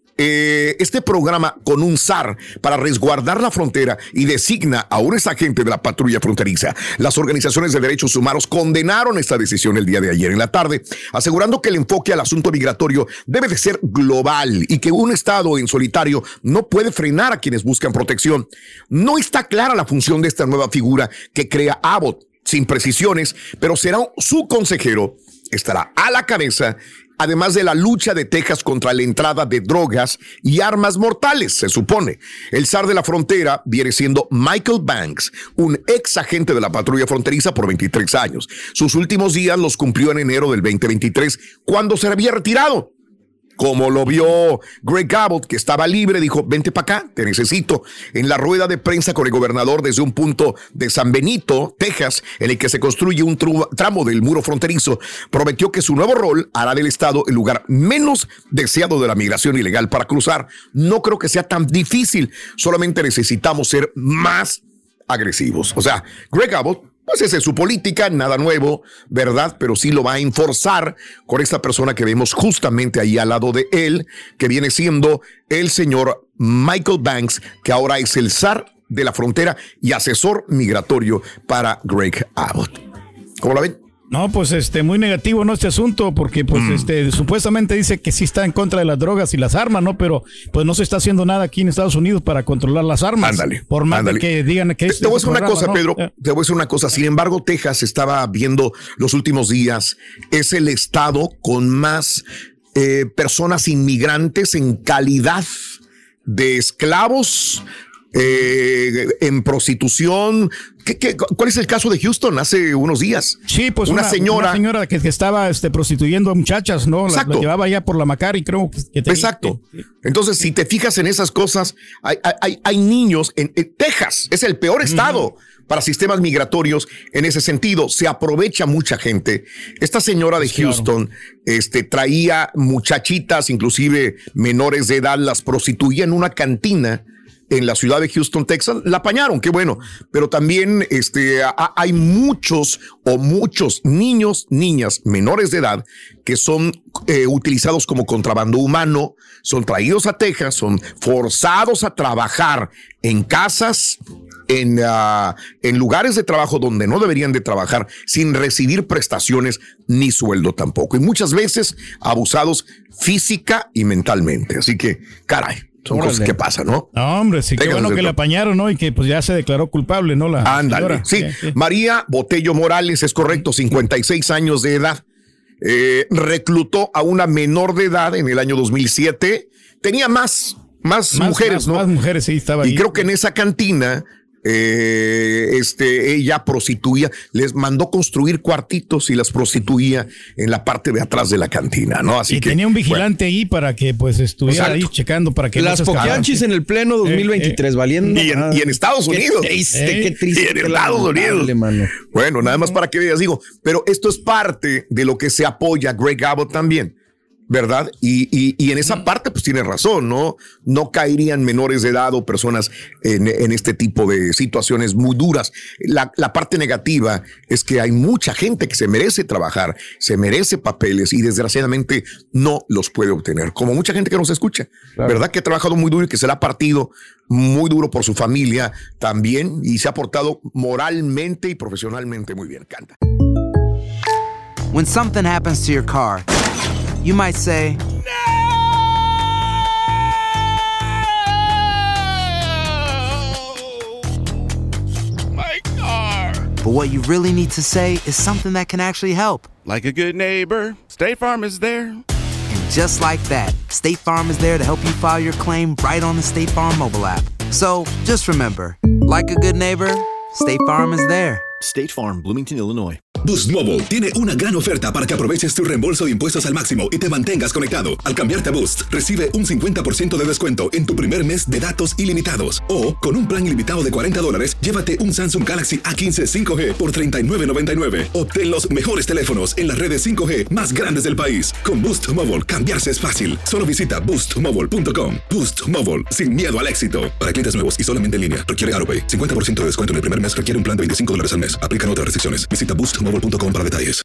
eh, este programa con un S A R para resguardar la frontera y designa a un exagente de la patrulla fronteriza. Las organizaciones de derechos humanos condenaron esta decisión el día de ayer en la tarde, asegurando que el enfoque al asunto migratorio debe de ser global y que un estado en solitario no puede frenar a quienes buscan protección. No está clara la función de esta nueva figura que crea Abbott, sin precisiones, pero será su consejero, estará a la cabeza, además de la lucha de Texas contra la entrada de drogas y armas mortales, se supone. El S A R de la frontera viene siendo Michael Banks, un ex agente de la patrulla fronteriza por veintitrés años. Sus últimos días los cumplió en enero del veinte veintitrés, cuando se había retirado. Como lo vio Greg Abbott, que estaba libre, dijo, vente para acá, te necesito. En la rueda de prensa con el gobernador desde un punto de San Benito, Texas, en el que se construye un tramo del muro fronterizo, prometió que su nuevo rol hará del estado el lugar menos deseado de la migración ilegal para cruzar. No creo que sea tan difícil, solamente necesitamos ser más agresivos. O sea, Greg Abbott, pues esa es su política, nada nuevo, ¿verdad? Pero sí lo va a enforzar con esta persona que vemos justamente ahí al lado de él, que viene siendo el señor Michael Banks, que ahora es el S A R de la frontera y asesor migratorio para Greg Abbott. ¿Cómo la ven? No, pues este, muy negativo, ¿no? Este asunto, porque pues mm. este, supuestamente dice que sí está en contra de las drogas y las armas, ¿no? Pero pues no se está haciendo nada aquí en Estados Unidos para controlar las armas. Ándale. Por más ándale. de que digan que es. Te voy a decir una cosa, ¿no? Pedro, te voy a decir una cosa. Sin embargo, Texas estaba viendo los últimos días, es el estado con más eh, personas inmigrantes en calidad de esclavos, Eh, en prostitución. ¿Qué, qué, ¿Cuál es el caso de Houston hace unos días? Sí, pues una, una señora, una señora que, que estaba este, prostituyendo a muchachas, ¿no? La, la llevaba ya por la Macari, creo que tenía. Exacto. Entonces, si te fijas en esas cosas, hay, hay, hay niños en, en Texas, es el peor estado uh-huh. para sistemas migratorios en ese sentido. Se aprovecha mucha gente. Esta señora de Houston claro. este, traía muchachitas, inclusive menores de edad, las prostituía en una cantina en la ciudad de Houston, Texas. La apañaron, qué bueno, pero también este, a, hay muchos o muchos niños, niñas menores de edad que son eh, utilizados como contrabando humano, son traídos a Texas, son forzados a trabajar en casas, en, uh, en lugares de trabajo donde no deberían de trabajar, sin recibir prestaciones ni sueldo tampoco, y muchas veces abusados física y mentalmente. Así que, caray, son Órale. cosas que pasan, ¿no? No, hombre, sí, qué bueno que le apañaron, ¿no? Y que pues ya se declaró culpable, ¿no? La Ándale, sí. sí, sí. María Botello Morales, es correcto, cincuenta y seis años de edad. eh, reclutó a una menor de edad en el año dos mil siete. Tenía más, más, más mujeres, más, ¿no? Más mujeres, sí, estaba Y ahí. creo que en esa cantina eh, este, ella prostituía, les mandó construir cuartitos y las prostituía en la parte de atrás de la cantina, ¿no? Así y que tenía un vigilante bueno. ahí para que pues estuviera Exacto. ahí checando para que las no se poquianchis en el pleno dos mil veintitrés, eh, eh. valiendo. Y en, y en Estados Unidos. Qué triste, eh, qué triste. Y en Estados Unidos. Mano. Bueno, nada más para que veas, digo, pero esto es parte de lo que se apoya a Greg Abbott también, ¿verdad? Y, y, y en esa parte, pues tiene razón, ¿no? No caerían menores de edad o personas en, en este tipo de situaciones muy duras. La, la parte negativa es que hay mucha gente que se merece trabajar, se merece papeles y desgraciadamente no los puede obtener. Como mucha gente que nos escucha, claro. ¿Verdad? Que ha trabajado muy duro y que se la ha partido muy duro por su familia también y se ha portado moralmente y profesionalmente muy bien. Canta. When something happens to your car, you might say, My car. But what you really need to say is something that can actually help. Like a good neighbor, State Farm is there. And just like that, State Farm is there to help you file your claim right on the State Farm mobile app. So just remember, like a good neighbor, State Farm is there. State Farm, Bloomington, Illinois. Boost Mobile tiene una gran oferta para que aproveches tu reembolso de impuestos al máximo y te mantengas conectado. Al cambiarte a Boost, recibe un cincuenta por ciento de descuento en tu primer mes de datos ilimitados. O, con un plan ilimitado de cuarenta dólares, llévate un Samsung Galaxy A quince cinco G por treinta y nueve noventa y nueve. Obtén los mejores teléfonos en las redes cinco G más grandes del país. Con Boost Mobile, cambiarse es fácil. Solo visita boost mobile punto com. Boost Mobile, sin miedo al éxito. Para clientes nuevos y solamente en línea, requiere AutoPay. cincuenta por ciento de descuento en el primer mes requiere un plan de veinticinco dólares al mes. Aplican otras restricciones. Visita boost mobile punto com para detalles.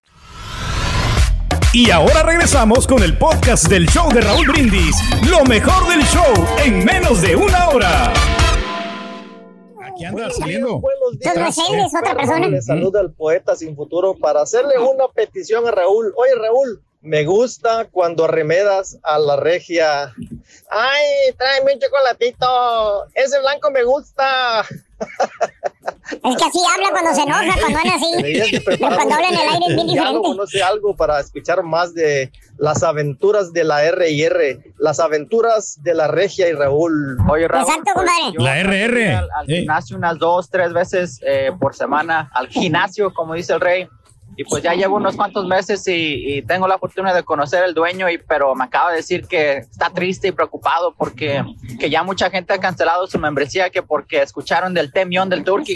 Y ahora regresamos con el podcast del show de Raúl Brindis. Lo mejor del show en menos de una hora. Aquí anda saliendo. Buenos días. Otra persona. Le saluda el poeta sin futuro para hacerle una petición a Raúl. Oye, Raúl, me gusta cuando arremedas a la regia. Ay, tráeme un chocolatito. Ese blanco me gusta. Es que así habla cuando se enoja, cuando habla así. Pero cuando habla en el aire es bien diferente. No sé, algo para escuchar más de las aventuras de la R y R, las aventuras de la regia y Raúl. Oye, Raúl, exacto, pues, compadre. La R R. Al, al gimnasio unas dos, tres veces eh, por semana, al gimnasio, como dice el rey. Y pues ya llevo unos cuantos meses y, y tengo la fortuna de conocer al dueño, y, pero me acaba de decir que está triste y preocupado porque que ya mucha gente ha cancelado su membresía que porque escucharon del temión del Turkey.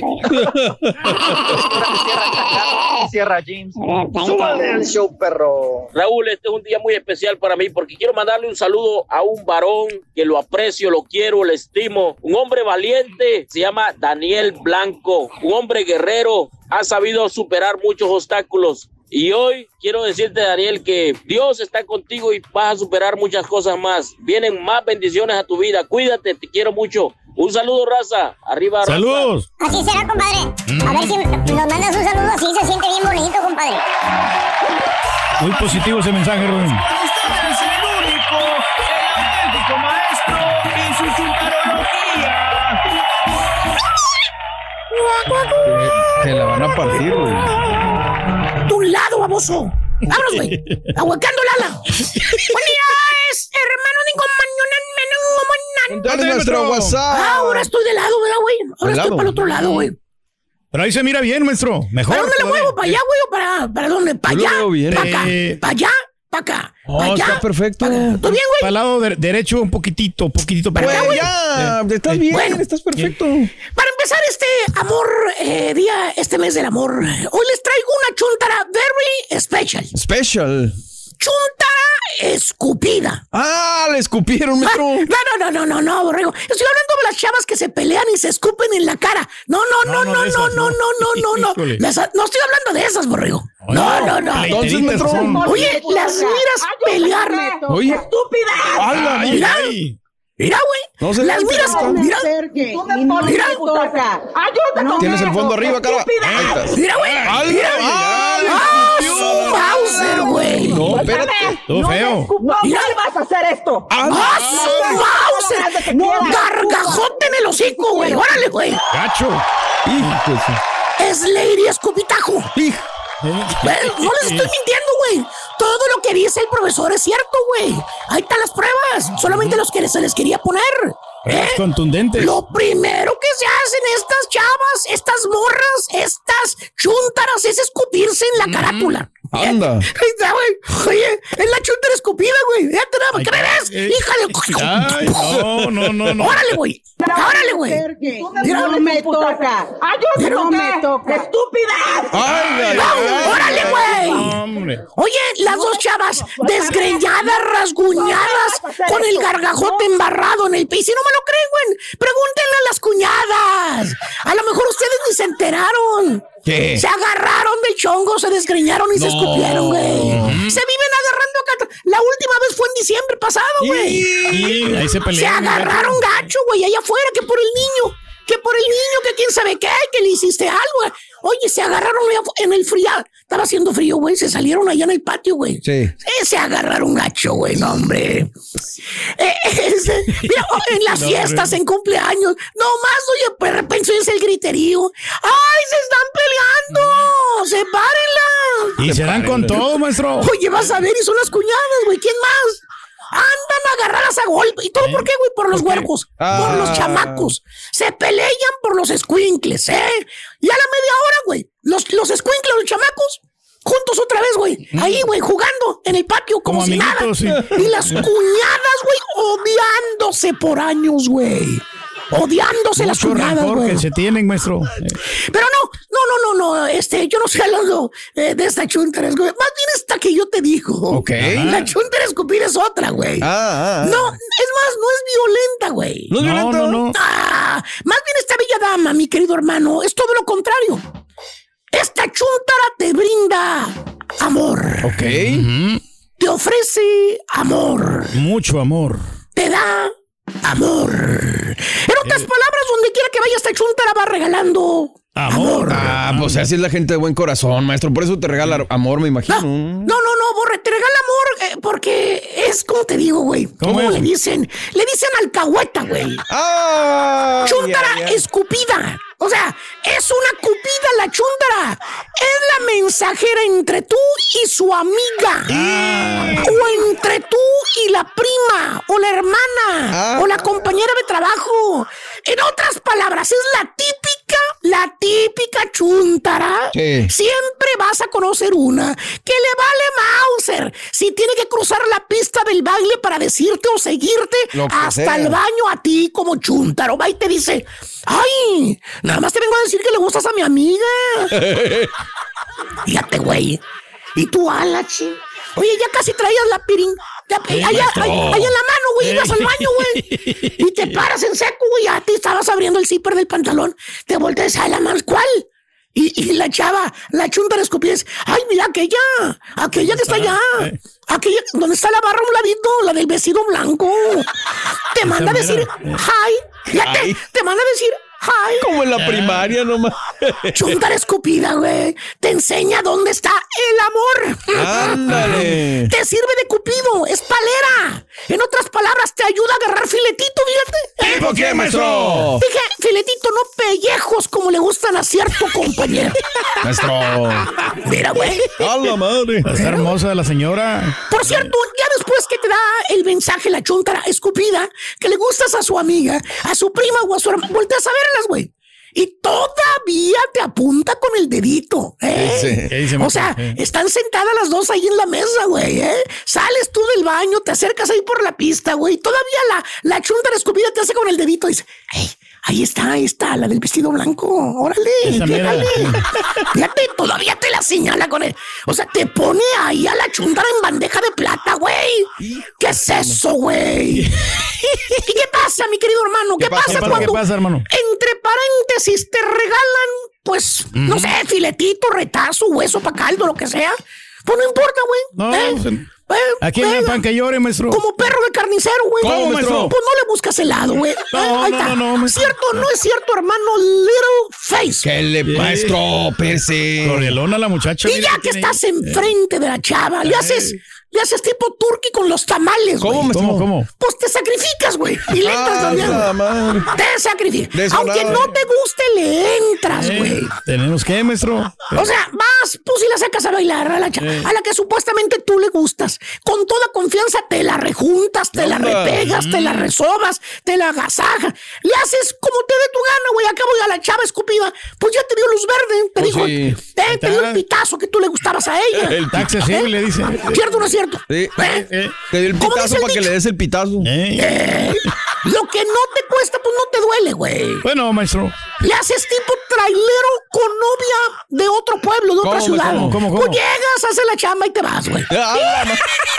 Cierra James. Súbale al show, perro. Raúl, este es un día muy especial para mí porque quiero mandarle un saludo a un varón que lo aprecio, lo quiero, lo estimo. Un hombre valiente, se llama Daniel Blanco, un hombre guerrero. Ha sabido superar muchos obstáculos y hoy quiero decirte, Daniel, que Dios está contigo y vas a superar muchas cosas más. Vienen más bendiciones a tu vida. Cuídate, te quiero mucho. Un saludo, raza. Arriba, raza. Saludos. Así será, compadre. A ver si nos mandas un saludo así, se siente bien bonito, compadre. Muy positivo ese mensaje, Rubén. Usted es el único, el auténtico maestro y su chuntarología. Te, te la van a partir, güey. De un lado, baboso. Vámonos, güey. Ahuecando Lala. Buen día, es hermano de Ingomañonan. Dale nuestro WhatsApp. Ah, ahora estoy de lado, ¿verdad, güey? Ahora estoy para el otro lado, güey. Pero ahí se mira bien, maestro. Mejor. ¿Para dónde le muevo? ¿Para allá, güey? ¿O para, para dónde? ¿Para allá? ¿Para acá? ¿Para allá? ¿Para acá? Oh, ¿Para allá? está perfecto. ¿Todo bien, güey? Para el lado de, derecho un poquitito, poquitito para acá, güey. Ya, eh, estás bien, bueno, estás perfecto. Eh, para empezar este amor, eh, día, este mes del amor, hoy les traigo una chuntara very special. Special. Chuntara escupida. Ah, le escupieron, metro. Ah, no, no, no, no, no, borrego. Estoy hablando de las chavas que se pelean y se escupen en la cara. No, no, no, no, no, no, no, no, no, no, no. Las, no estoy hablando de esas, borrego. No, no, no. Entonces, metro. Oye, las miras pelear. Oye, estúpida. ¡Hala, mira! Mira, güey. No las miras. Mira. Mira. No, tienes el fondo arriba, cara. Mira, güey. Mira. ¡Ah, su Mauser, güey! No, espérate. Todo feo. No le vas a hacer esto. ¡Ah, su Mauser! Gargajote en el hocico, güey. Órale, güey. Gacho. Es Lady Escupitajo. No les estoy mintiendo, güey. Todo lo que dice el profesor es cierto, güey. Ahí están las pruebas. Solamente los que se les quería poner. ¿Eh? Es contundente. Lo primero que se hacen estas chavas, estas morras, estas chúntaras es escupirse en la carátula. Anda. Ahí está, güey. Oye, es la chúntara escupida, güey. Ya te la, ¿qué ves? eh, Híjale. Ay, no, no, no, no. Órale, güey. Órale, güey. Mira, no me toca. Ay, yo no me toca. ¡Estúpida! Ay, ay, ay, órale, güey. Oye, las dos chavas desgreñadas, rasguñadas, con el gargajote embarrado en el piso. Si no me lo creen, güey, pregúntenle a las cuñadas. A lo mejor ustedes ni se enteraron. ¿Qué? Se agarraron del chongo, se desgreñaron y no. se escupieron, güey. Uh-huh. Se viven agarrando acá. La última vez fue en diciembre pasado, güey. Y ahí se pelearon. Se agarraron gacho, güey, allá afuera, que por el niño. Que por el niño, que quién sabe qué, que le hiciste algo. Oye, se agarraron en el frío. Estaba haciendo frío, güey. Se salieron allá en el patio, güey. Sí. sí. Se agarraron gacho, güey, no, hombre. Eh, ese, mira, en las no, fiestas, hombre. En cumpleaños. Nomás, oye, pues de repente es el griterío. ¡Ay, se están peleando! ¡Sepárenla! Y se dan con todo, maestro. Oye, vas a ver, y son las cuñadas, güey. ¿Quién más? Andan agarradas a golpe. ¿Y todo por qué, güey? Por los huercos, ah. por los chamacos. Se pelean por los escuincles, ¿eh? Y a la media hora, güey, los, los escuincles, los chamacos, juntos otra vez, güey. Mm. Ahí, güey, jugando en el patio como, como si nada. Sí. Y las cuñadas, güey, odiándose por años, güey. Odiándose. Mucho las cuñadas, güey. Que se tienen, maestro. Pero no, no, no, no, no, este, yo no sé hablando eh, de esta chuntara, güey. Más bien esta que yo te digo. Ok. La chuntara escupida es otra, güey. Ah, ah, no, es más, no es violenta, güey. ¿No es no, violenta? No, no. Ah, más bien esta bella dama, mi querido hermano, es todo lo contrario. Esta chuntara te brinda amor. Ok. Uh-huh. Te ofrece amor. Mucho amor. Te da amor. En otras palabras, donde quiera que vaya esta chuntara va regalando amor. Ah, pues así es la gente de buen corazón, maestro. Por eso te regala amor, me imagino. No, no, no, no Borre, te regala amor eh, porque es como te digo, güey. ¿Cómo, ¿Cómo le dicen? Le dicen alcahueta, güey. Ah, chuntara yeah, yeah. escupida. O sea, es una cupida la chúntara. Es la mensajera entre tú y su amiga. Ah. O entre tú y la prima, o la hermana, ah. o la compañera de trabajo. En otras palabras, es la típica, la típica chúntara. Sí. Siempre vas a conocer una que le vale Mauser si tiene que cruzar la pista del baile para decirte o seguirte hasta sea. el baño a ti como chúntaro. Va y te dice, ay, nada más te vengo a decir que le gustas a mi amiga. Fíjate, güey. Y tú, alachi. Oye, ya casi traías la pirín. Ya, allá, allá, allá en la mano, güey. Ibas al baño, güey. Y te paras en seco, güey. Ya te estabas abriendo el zipper del pantalón. Te volteas a la mano. ¿Cuál? Y, y la chava, la chunta le escupías. Ay, mira aquella. Aquella que está allá. Aquella, ¿dónde está la barra a un ladito? La del vestido blanco. Te manda a decir, hi. Ya te, te manda a decir, hi. Como en la primaria nomás. Chuntara escupida, güey. Te enseña dónde está el amor. Ándale. Te sirve de cupido. Es palera. En otras palabras, te ayuda a agarrar filetito, fíjate. ¿Por qué, maestro? Dije, filetito, no pellejos como le gustan a cierto compañero. Maestro. Mira, güey. A la madre. Está hermosa la señora. Por cierto, ya después que te da el mensaje la chuntara escupida, que le gustas a su amiga, a su prima o a su hermana, volteas a verlas, güey. Y todavía te apunta con el dedito, ¿eh? Sí, sí, o sea, sí. Están sentadas las dos ahí en la mesa, güey, ¿eh? Sales tú del baño, te acercas ahí por la pista, güey. Todavía la, la chuntara escupida te hace con el dedito y dice, hey, ahí está, ahí está, la del vestido blanco. Órale, llégale. Fíjate, todavía te la señala con él. O sea, te pone ahí a la chuntara en bandeja de plata, güey. ¿Qué es eso, güey? ¿Y qué pasa, mi querido hermano? ¿Qué, ¿Qué pasa, pasa cuando ¿Qué pasa, hermano? Entre paréntesis te regalan, pues, mm-hmm. no sé, filetito, retazo, hueso pa' caldo, lo que sea? Pues no importa, güey. No, ¿Eh? se... Eh, Aquí no hay pan que llore, maestro. Como perro de carnicero, güey. ¿Cómo, maestro? Pues no le buscas helado, güey. No, Ahí no, está. no, no, maestro. ¿Cierto o no es cierto, hermano Little Face? ¿Qué le, Sí. maestro? Pese. Corrielona la muchacha. Y ya que estás enfrente de la chava, le haces, le haces tipo turqui con los tamales, güey. ¿Cómo, ¿Cómo, cómo? Pues te sacrificas, güey. Y le entras Ah, también. nada más. Te sacrificas. De eso Aunque nada. no te guste, le entras, Eh, güey. ¿Tenemos qué, maestro? O sea, vas, pues y la sacas a bailar a la, cha- a la que supuestamente tú le gustas. Con toda confianza te la rejuntas, te la Onda. repegas, te la resobas, te la agasajas. Le haces como te dé tu gana, güey. Acabo a la chava escupida. Pues ya te dio luz verde. Te Pues dijo, sí. eh, te dio el pitazo que tú le gustabas a ella. El Está accesible, ¿Eh? dice. ¿Cierto o no es cierto? Sí. ¿Eh? Te dio el ¿Cómo pitazo dice el para que dicho? le des el pitazo. Eh. Eh, lo que no te cuesta, pues no te duele, güey. Bueno, maestro. Le haces tipo trailero con novia de otro pueblo, de otra ¿Cómo, ciudad. cómo, cómo, Pues cómo? llegas, haces la chamba y te vas, güey. Ah, la ma-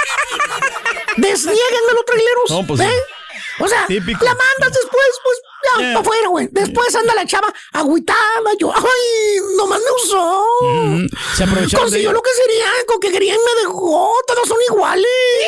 Desniegan de los traileros. No, pues ¿eh? sí. O sea, Típico. la mandas después, pues ya, Yeah. para afuera, güey. Después anda la chava agüitada. Yo, ay, nomás me usó. Mm, se aprovecharon de Consiguió ella. lo que sería, con que quería y me dejó. Todos son iguales.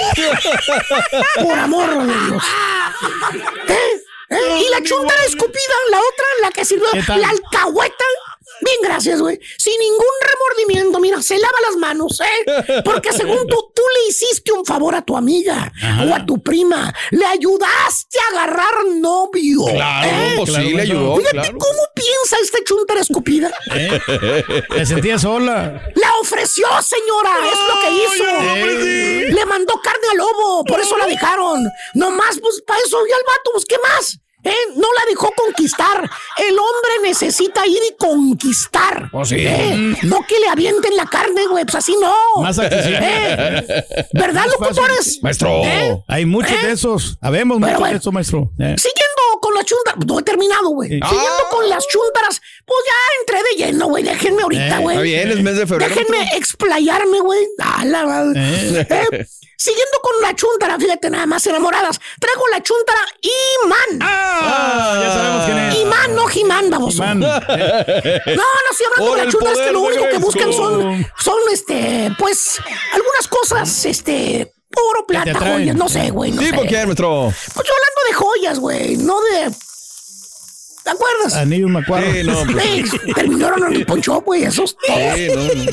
Por amor de Dios. ¿Eh? ¿Eh? Y la chuntara escupida, la otra, la que sirvió, ¿Qué tal? la alcahueta. Bien, gracias, güey. Sin ningún remordimiento, mira, se lava las manos, ¿eh? Porque según tú, tú le hiciste un favor a tu amiga o a tu prima. Le ayudaste a agarrar novio. Claro, ¿eh? pues Claro, sí, le maestro. ayudó, Fíjate claro. cómo piensa esta chuntara escupida. Eh, Me sentía sola. La ofreció, señora. Es lo que hizo. Le mandó carne al lobo. Por eso la dejaron. Nomás, pues, para eso ya el vato, pues, ¿qué más? ¿Eh? No la dejó conquistar. El hombre necesita ir y conquistar. Oh, sí. ¿Eh? No que le avienten la carne, güey. Pues así no. Más accesible. ¿Eh? ¿Verdad, Más fácil. locutores? Maestro. ¿Eh? Hay muchos ¿Eh? de esos. Habemos Pero muchos bueno. de esos, maestro. Eh. Siguiendo con las chuntaras, no he terminado, güey. Sí. Siguiendo Ah. con las chuntaras, pues ya entré de lleno, güey. Déjenme ahorita, Eh, güey. Está bien, es mes de febrero. Déjenme explayarme, güey. A la madre. Eh. Eh, Siguiendo con la chuntara, fíjate, nada más enamoradas. Traigo la chuntara Iman. Ah, ya sabemos quién es. Iman, no Jimán, baboso. Man. No, no estoy hablando Por de el las chuntaras que poder lo de único que Gresco. buscan son, son, este, pues, algunas cosas, este, oro, plata, atraen. joyas, no sé, güey, no ¿Tipo sé. quién, maestro? Pues yo hablando de joyas, güey, no de... ¿Te acuerdas? Anillo me acuerdo. Sí, no, pues, Ey, terminaron en el poncho, güey, esos. sí, no, no.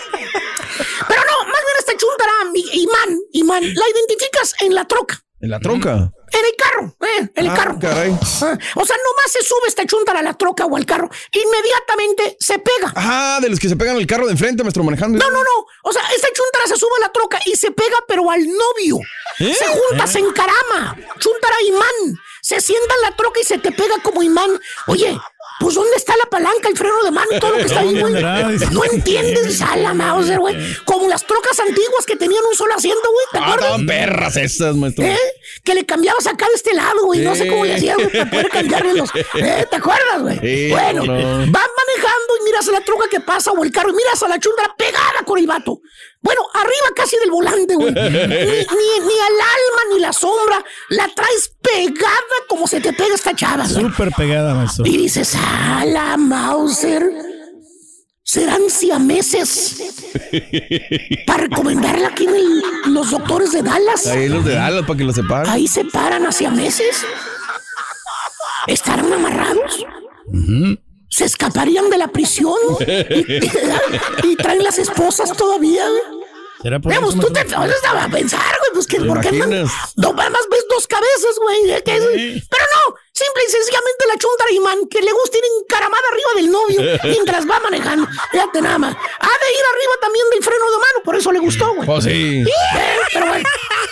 Pero no, más bien esta chuntara, mi- Iman, Iman, la identificas en la troca, ¿En la tronca? en el carro, eh, en el Ah, carro. caray. Ah, o sea, nomás se sube esta chuntara a la troca o al carro, inmediatamente se pega. Ah, de los que se pegan al carro de enfrente, maestro, manejando. No, no, no. O sea, esta chuntara se sube a la troca y se pega, pero al novio. ¿Eh? Se junta, se encarama. Chuntara imán. Se sienta en la troca y se te pega como imán. Oye, pues ¿dónde está la palanca, el freno de mano y todo lo que está ahí, ¿Dónde güey? andará? Dice. No entiendes, a la Mauser, güey. Como las trocas antiguas que tenían un solo asiento, güey. ¿Te Ah, acuerdas? estaban perras esas, maestro. ¿Eh? Que le cambiabas acá de este lado, güey. No sé cómo le hacías, güey, para poder cambiarle los. ¿Eh? ¿Te acuerdas, güey? Sí, bueno, no. van manejando y miras a la troca que pasa o el carro y miras a la chuntara pegada con el vato. Bueno, arriba casi del volante, güey. Ni, ni, ni al alma ni la sombra. La traes pegada como se te pega esta chava, güey. Súper pegada, maestro. Y dices, a la Mauser. Serán siameses. Para recomendarla aquí en el- los doctores de Dallas. Ahí los de Dallas, para que lo sepan. Ahí se paran hacia meses. ¿Estarán amarrados? ¿Se escaparían de la prisión? ¿Y, y traen las esposas todavía? ¿Será por Vemos, eso, tú te maestro? pones a pensar, güey, pues que ¿Te por qué andan- imaginas? no, nada más ves dos cabezas, güey. ¿eh? Que es- Pero no, simple y sencillamente la chuntara imán que le gusta ir encaramada arriba del novio mientras va manejando. Fíjate nada más. Ha de ir arriba también del freno de mano, por eso le gustó, güey. Pues sí. Eh, Pero bueno.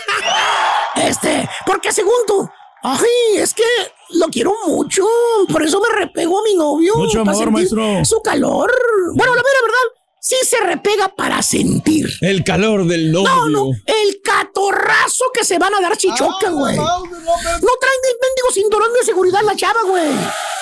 Este, porque según tú, ay, es que lo quiero mucho, por eso me repego a mi novio. Mucho para amor, sentir maestro. Su calor. Bueno, la mera verdad, sí se repega para sentir. El calor del novio. No, no, el catorrazo que se van a dar si chocan, güey. No traen el mendigo cinturón de seguridad la chava, güey.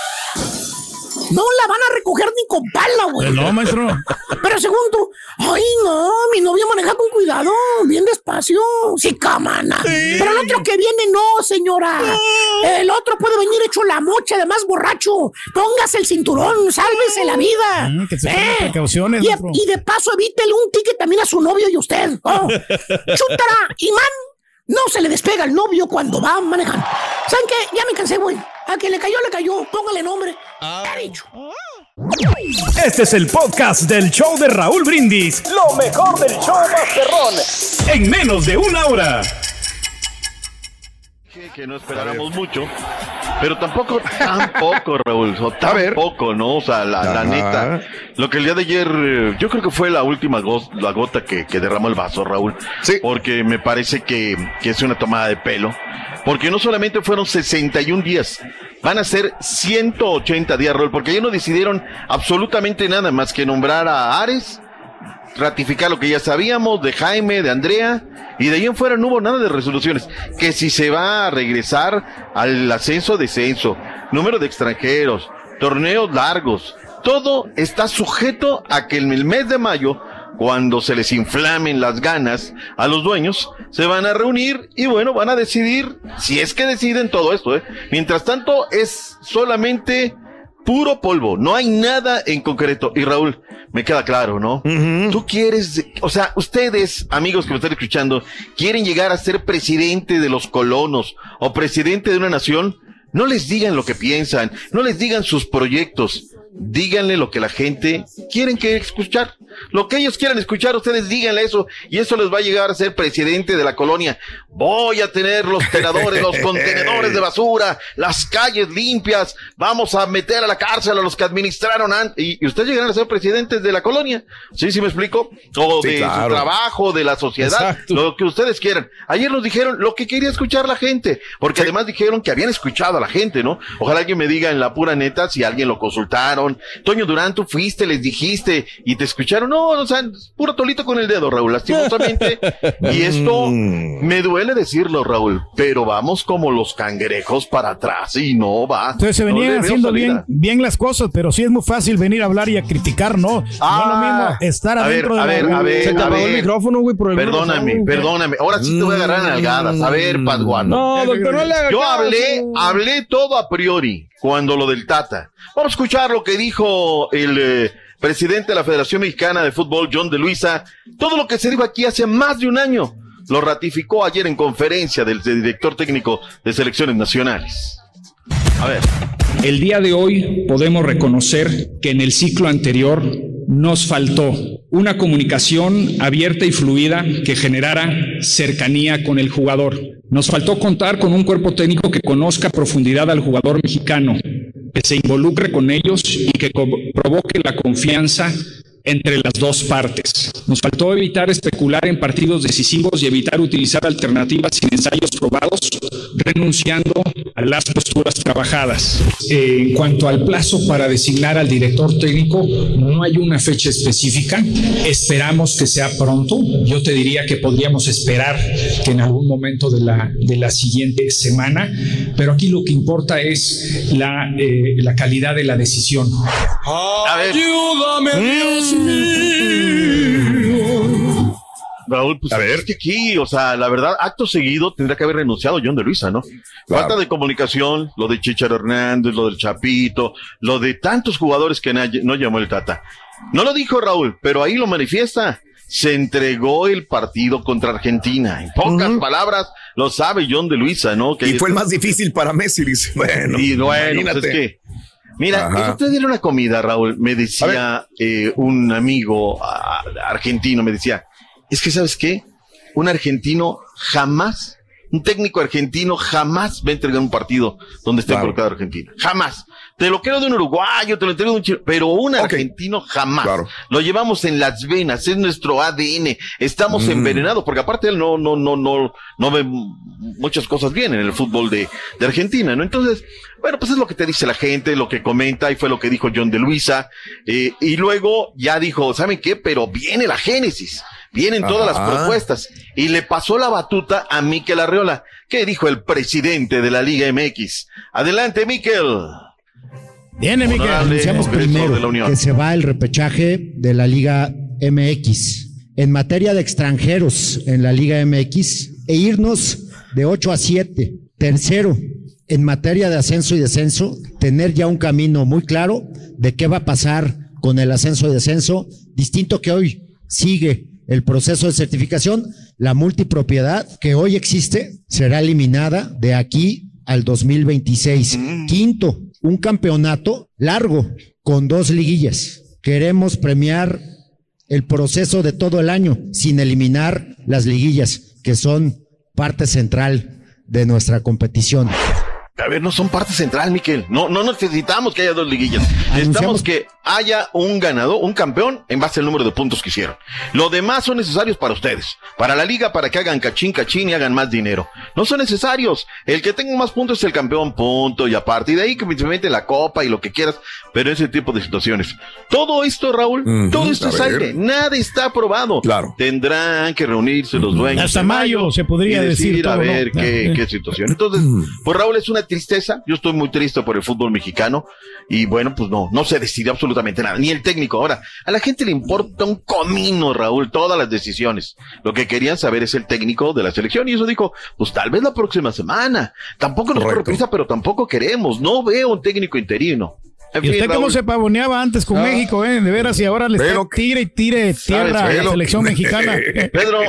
No la van a recoger ni con pala, güey. Pues no, maestro. Pero según tú, ay, no, mi novia maneja con cuidado, bien despacio. Sí, camana. Pero el otro que viene, no, señora. El otro puede venir hecho la mocha, además borracho. Póngase el cinturón, sálvese la vida. Mm, que se tomen precauciones, y, maestro. y de paso evítele un ticket también a su novio y usted. Oh. Chúntara, imán. No se le despega al novio cuando va manejando. ¿Saben qué? Ya me cansé, güey. A quien le cayó, le cayó. Póngale nombre. He dicho. Este es el podcast del show de Raúl Brindis. Lo mejor del show Masterrón. En menos de una hora. Que no esperáramos mucho, pero tampoco, tampoco, Raúl, o tampoco, ¿no? O sea, la, la neta, lo que el día de ayer, yo creo que fue la última go- la gota que, que derramó el vaso, Raúl, sí. Porque me parece que, que es una tomada de pelo, porque no solamente fueron sesenta y un días, van a ser ciento ochenta días, Raúl, porque ya no decidieron absolutamente nada más que nombrar a Ares, ratificar lo que ya sabíamos de Jaime, de Andrea, y de ahí en fuera no hubo nada de resoluciones. Que si se va a regresar al ascenso, descenso, número de extranjeros, torneos largos, todo está sujeto a que en el mes de mayo, cuando se les inflamen las ganas a los dueños, se van a reunir y bueno, van a decidir, si es que deciden todo esto, ¿eh? Mientras tanto, es solamente puro polvo, no hay nada en concreto. Y Raúl, me queda claro, ¿no? Uh-huh. Tú quieres, o sea, ustedes, amigos que me están escuchando, quieren llegar a ser presidente de los colonos o presidente de una nación, no les digan lo que piensan, no les digan sus proyectos, díganle lo que la gente quieren que escuchar. Lo que ellos quieran escuchar, ustedes díganle eso, y eso les va a llegar a ser presidente de la colonia. Voy a tener los tenedores, los contenedores de basura, las calles limpias, vamos a meter a la cárcel a los que administraron antes, y, y ustedes llegarán a ser presidentes de la colonia. ¿Sí, sí me explico? O sí, de claro. Su trabajo, de la sociedad, exacto. Lo que ustedes quieran. Ayer nos dijeron lo que quería escuchar la gente, porque sí. Además dijeron que habían escuchado a la gente, ¿no? Ojalá alguien me diga en la pura neta si alguien lo consultaron. Toño Durán, tú fuiste, les dijiste, y te escucharon. No, o sea, puro tolito con el dedo, Raúl, lastimosamente. Y esto me duele decirlo, Raúl, pero vamos como los cangrejos para atrás y no va. Entonces se venían no haciendo bien, bien las cosas, pero sí es muy fácil venir a hablar y a criticar, ¿no? Ah, no es lo mismo estar adentro de la... A ver, a ver, se te apagó el micrófono, güey, por el Perdóname, micrófono, perdóname. Ahora sí te voy a agarrar en algadas. A ver, Pasguano. No, doctor, no le haga Yo caso. hablé, hablé todo a priori cuando lo del Tata. Vamos a escuchar lo que dijo el... Eh, presidente de la Federación Mexicana de Fútbol, John de Luisa. Todo lo que se dijo aquí hace más de un año lo ratificó ayer en conferencia del, del director técnico de selecciones nacionales. A ver. El día de hoy podemos reconocer que en el ciclo anterior nos faltó una comunicación abierta y fluida que generara cercanía con el jugador. Nos faltó contar con un cuerpo técnico que conozca a profundidad al jugador mexicano, que se involucre con ellos y que co- provoque la confianza entre las dos partes. Nos faltó evitar especular en partidos decisivos y evitar utilizar alternativas sin ensayos probados, renunciando a las posturas trabajadas. Eh, en cuanto al plazo para designar al director técnico, no hay una fecha específica. Esperamos que sea pronto. Yo te diría que podríamos esperar que en algún momento de la, de la siguiente semana, pero aquí lo que importa es la, eh, la calidad de la decisión. A ver. Ayúdame, Dios mío. Raúl, pues a ver. Es que aquí, o sea, la verdad, acto seguido tendría que haber renunciado John de Luisa, ¿no? Claro. Falta de comunicación, lo de Chicharo Hernández, lo del Chapito, lo de tantos jugadores que no llamó el Tata. No lo dijo Raúl, pero ahí lo manifiesta. Se entregó el partido contra Argentina. En pocas uh-huh. palabras, lo sabe John de Luisa, ¿no? Que y fue el más difícil para Messi, dice. Bueno, y bueno, pues es que... Mira, el otro día en una comida, Raúl, me decía eh, un amigo a, argentino, me decía, es que ¿sabes qué? Un argentino jamás, un técnico argentino jamás va a entregar un partido donde esté claro. involucrado Argentina. Jamás. Te lo quiero de un uruguayo, te lo entrego de un chino, pero un okay. argentino jamás. Claro. Lo llevamos en las venas, es nuestro A D N. Estamos mm. envenenados, porque aparte él no, no, no, no, no ve muchas cosas bien en el fútbol de, de Argentina, ¿no? Entonces, bueno, pues es lo que te dice la gente, lo que comenta, y fue lo que dijo John de Luisa, eh, y luego ya dijo, ¿saben qué? Pero viene la génesis, vienen todas Ajá. las propuestas, y le pasó la batuta a Mikel Arriola. ¿Qué dijo el presidente de la Liga M X? Adelante, Mikel. Viene, Mikel. Anunciamos primero que se va el repechaje de la Liga M X. En materia de extranjeros en la Liga M X, e irnos de ocho a siete. Tercero, en materia de ascenso y descenso, tener ya un camino muy claro de qué va a pasar con el ascenso y descenso, distinto que hoy sigue el proceso de certificación. La multipropiedad que hoy existe será eliminada de aquí al dos mil veintiséis. Mm. Quinto, un campeonato largo con dos liguillas. Queremos premiar el proceso de todo el año sin eliminar las liguillas, que son parte central de nuestra competición. A ver, no son parte central, Miquel. No, no necesitamos que haya dos liguillas. Necesitamos que haya un ganador, un campeón, en base al número de puntos que hicieron. Lo demás son necesarios para ustedes. Para la liga, para que hagan cachín, cachín y hagan más dinero. No son necesarios. El que tenga más puntos es el campeón, punto. Y aparte, y de ahí que me mete la copa y lo que quieras. Pero ese tipo de situaciones. Todo esto, Raúl, uh-huh, todo esto es aire. Nada está aprobado. Claro. Tendrán que reunirse los dueños. Hasta mayo se podría y decir, decir a todo, ver ¿no? qué, qué situación. Entonces, pues Raúl, es una tristeza. Yo estoy muy triste por el fútbol mexicano. Y bueno, pues no, no se decidió absolutamente nada. Ni el técnico. Ahora, a la gente le importa un comino, Raúl, todas las decisiones. Lo que querían saber es el técnico de la selección. Y eso dijo, pues tal vez la próxima semana. Tampoco nos corre prisa, pero tampoco queremos. No veo un técnico interino. En ¿Y fin, usted Raúl, cómo se pavoneaba antes con ah, México, eh? De veras, y ahora le está tire y tire tierra a la selección mexicana. Pedro,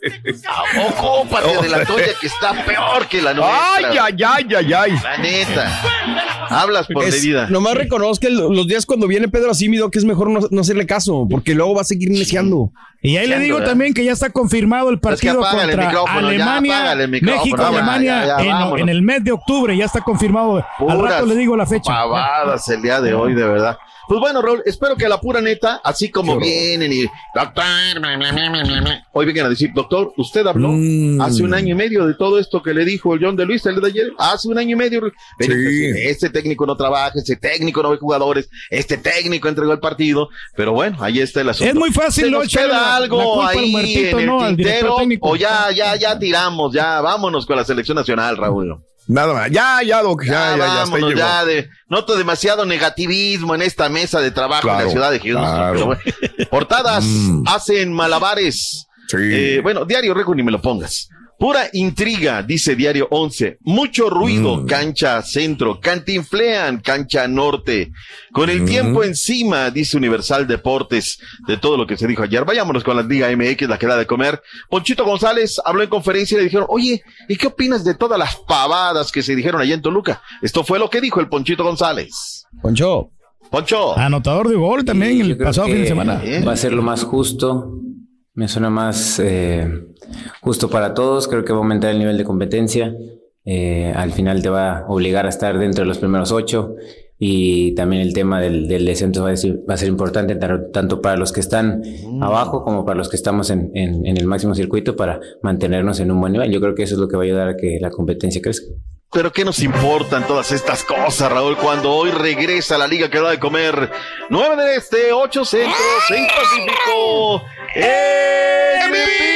ocúpate de la tuya que está peor que la nuestra. Ay, ay, ay, ay, ay. La neta. Hablas por Es, medida. Nomás reconozca el- los días cuando viene Pedro así, mi doc, que es mejor no, no hacerle caso, porque luego va a seguir neciando. Y ahí le digo también que ya está confirmado el partido apágale el contra micrófono, ya, Alemania, apágale el micrófono, México, ya, Alemania, ya, ya, en, vámonos. en el mes de octubre, ya está confirmado. Al Puras rato le digo la fecha. pavadas el día de hoy, de verdad. Pues bueno, Raúl, espero que a la pura neta, así como vienen y doctor, bla, bla, bla, bla, bla, hoy vengan a decir, doctor, usted habló Mm. hace un año y medio de todo esto que le dijo el John de Luis el de ayer, hace un año y medio. Pero, Sí. pues, este técnico no trabaja, este técnico no ve jugadores, este técnico entregó el partido, pero bueno, ahí está el asunto. Es muy fácil, ¿Se ¿no? nos echarle queda la- algo la culpa al ahí muertito, en el ¿no? Al director tintero, técnico. o ya, ya, ya tiramos, ya, vámonos con la selección nacional, Raúl. Nada más. Ya, ya, Doc. Ya, ya, ya. hasta ahí vámonos, llegó. ya, de, noto demasiado negativismo en esta mesa de trabajo Claro, en la ciudad de Houston. claro. Pero bueno, portadas Mm. hacen malabares. Sí. Eh, bueno, Diario Récord, ni me lo pongas. Pura intriga, dice Diario once. Mucho ruido, Mm. cancha centro. Cantinflean, cancha norte. Con el Mm. tiempo encima, dice Universal Deportes, de todo lo que se dijo ayer. Vayámonos con la Liga M X, la que da de comer. Ponchito González habló en conferencia y le dijeron, oye, ¿y qué opinas de todas las pavadas que se dijeron allá en Toluca? Esto fue lo que dijo el Ponchito González. Poncho. Poncho. Anotador de gol también el pasado fin de semana. Va a ser lo más justo. Me suena más eh, justo para todos. Creo que va a aumentar el nivel de competencia. Eh, al final te va a obligar a estar dentro de los primeros ocho. Y también el tema del, del descenso va a, ser, va a ser importante tar- tanto para los que están abajo como para los que estamos en, en, en el máximo circuito para mantenernos en un buen nivel. Yo creo que eso es lo que va a ayudar a que la competencia crezca. Pero ¿qué nos importan todas estas cosas, Raúl, cuando hoy regresa la liga que da de comer? Nueve del Este, ocho Centro, seis Pacífico, ¡en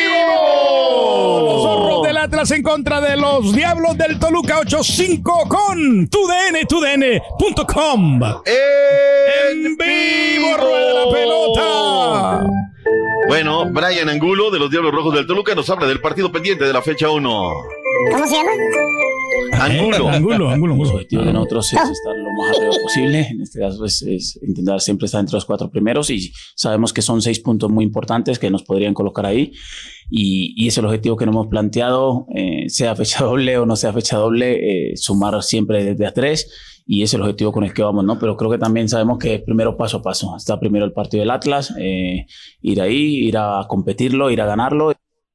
vivo! Los zorros del Atlas en contra de los Diablos del Toluca ocho cinco con tu D N, tu D N punto com. ¡En vivo, rueda la pelota! Bueno, Brian Angulo de los Diablos Rojos del Toluca nos habla del partido pendiente de la fecha uno. ¿Cómo se llama? Angulo. Angulo, Angulo. El objetivo de nosotros es estar lo más arriba posible. En este caso es, es intentar siempre estar entre los cuatro primeros y sabemos que son seis puntos muy importantes que nos podrían colocar ahí y, y es el objetivo que nos hemos planteado, eh, sea fecha doble o no sea fecha doble, eh, sumar siempre desde a tres y ese es el objetivo con el que vamos, ¿no? Pero creo que también sabemos que primero paso a paso. Está primero el partido del Atlas, eh, ir ahí, ir a competirlo, ir a ganarlo.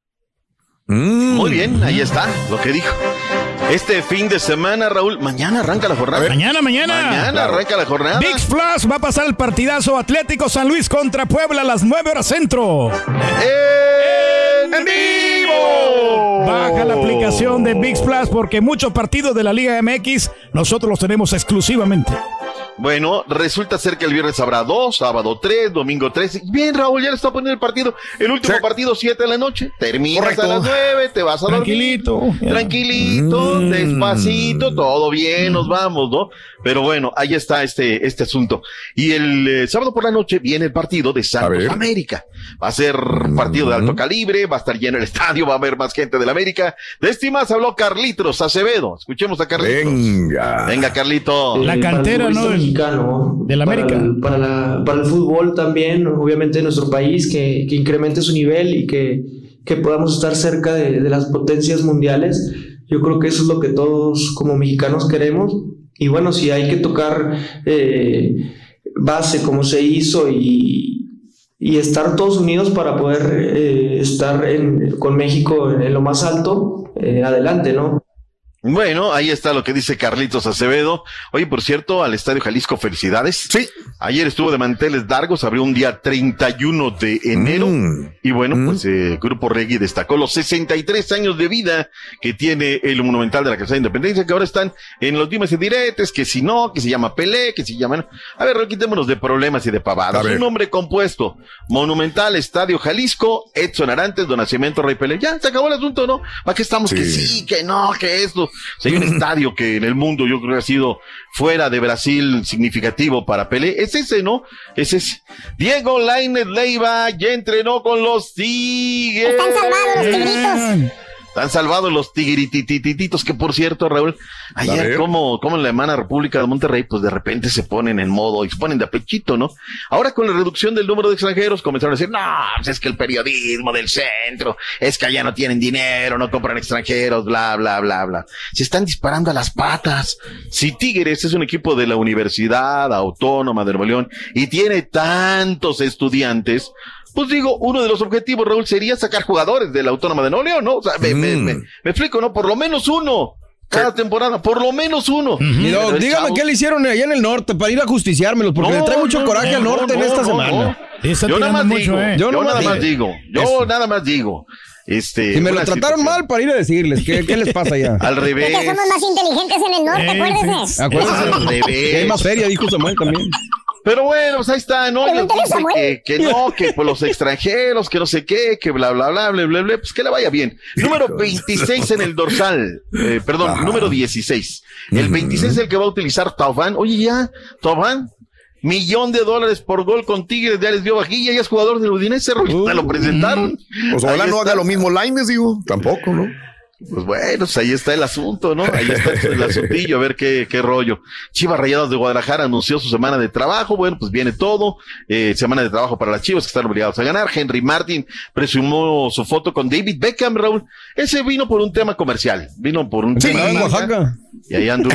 Muy bien, ahí está lo que dijo. Este fin de semana, Raúl, mañana arranca la jornada. Mañana, mañana. Mañana arranca la jornada. ViX Plus va a pasar el partidazo Atlético San Luis contra Puebla a las nueve horas centro. ¡En vivo! Baja la aplicación de ViX Plus porque muchos partidos de la Liga M X nosotros los tenemos exclusivamente. Bueno, resulta ser que el viernes habrá dos, sábado tres, domingo tres. Bien, Raúl, ya le está poniendo el partido. El último partido, siete de la noche. Terminas Correcto. a las nueve, te vas a Tranquilito. dormir. Tranquilito, Mm. despacito, todo bien, nos vamos, ¿no? Pero bueno, ahí está este, este asunto. Y el eh, sábado por la noche viene el partido de Santos América. Va a ser partido de alto calibre, va a estar lleno el estadio, va a haber más gente del América. De este y más habló Carlitos Acevedo. Escuchemos a Carlitos. Venga. Venga, Carlito. La cantera, ¿no? Del, mexicano, del América. Para el, para, la, para el fútbol también, obviamente de nuestro país, que, que incremente su nivel y que, que podamos estar cerca de, de las potencias mundiales. Yo creo que eso es lo que todos como mexicanos queremos. Y bueno, si hay que tocar eh, base como se hizo y, y estar todos unidos para poder eh, estar en, con México en, en lo más alto, eh, adelante, ¿no? Bueno, ahí está lo que dice Carlitos Acevedo. Oye, por cierto, al Estadio Jalisco, felicidades. Sí. Ayer estuvo de manteles largos, abrió un día treinta y uno de enero. Mm. Y bueno, mm. pues eh, Grupo Reggae destacó los sesenta y tres años de vida que tiene el Monumental de la Calzada de Independencia, que ahora están en los dimes y diretes, que si no, que se llama Pelé, que se llama... A ver, quitémonos de problemas y de pavadas. Un nombre compuesto. Monumental, Estadio Jalisco, Edson Arantes, Don Nacimiento, Rey Pelé. Ya, se acabó el asunto, ¿no? ¿Para qué estamos? Sí. Que sí, que no, que esto... Si hay un estadio que en el mundo yo creo que ha sido fuera de Brasil significativo para Pelé, es ese, ¿no? Es ese. Diego Lainez Leiva ya entrenó con los Tigres. Están salvados los tigritos. Están salvados los tigrititititos, que por cierto, Raúl, ayer como, como en la hermana República de Monterrey, pues de repente se ponen en modo, y se ponen de apechito, ¿no? Ahora con la reducción del número de extranjeros, comenzaron a decir, no, pues es que el periodismo del centro, es que allá no tienen dinero, no compran extranjeros, bla, bla, bla, bla. Se están disparando a las patas. Si Tigres es un equipo de la Universidad Autónoma de Nuevo León y tiene tantos estudiantes, pues digo, uno de los objetivos, Raúl, sería sacar jugadores de la Autónoma de Nuevo León, ¿no? O sea, me, mm. me, me, me explico, ¿no? Por lo menos uno. Cada temporada, por lo menos uno. Mm-hmm. Pero, dígame chavo, qué le hicieron allá en el norte para ir a justiciármelos, porque no, le trae mucho no, coraje no, al norte no, en esta no, semana. No. Yo nada más mucho, digo, eh. yo, yo nada más digo, yo Eso. nada más digo. Este, si me lo trataron situación. mal para ir a decirles, ¿qué, qué les pasa allá? Al revés. Es que somos más inteligentes en el norte, eh, acuérdese. Sí. Acuérdese. Al revés. Hay más feria, dijo Samuel también. Pero bueno, pues ahí está, ¿no? Ellos dicen que, que no, que pues los extranjeros, que no sé qué, que bla, bla, bla, bla, bla, bla, pues que le vaya bien. Número veintiséis en el dorsal, eh, perdón, Ajá. número dieciséis. El veintiséis es el que va a utilizar Taubán. Oye, ya, Taubán, millón de dólares por gol con Tigres, ya les dio vajilla, ya es jugador del Udinese, uh, te lo presentaron. Pues ojalá no haga lo mismo Lainez, digo, tampoco, ¿no? Pues bueno, pues ahí está el asunto, ¿no? Ahí está el asuntillo, a ver qué, qué rollo. Chivas Rayadas de Guadalajara anunció su semana de trabajo, bueno, pues viene todo, eh, semana de trabajo para las Chivas que están obligados a ganar. Henry Martin presumió su foto con David Beckham, Raúl. Ese vino por un tema comercial, vino por un sí, tema de Oaxaca. Y ahí anduvo.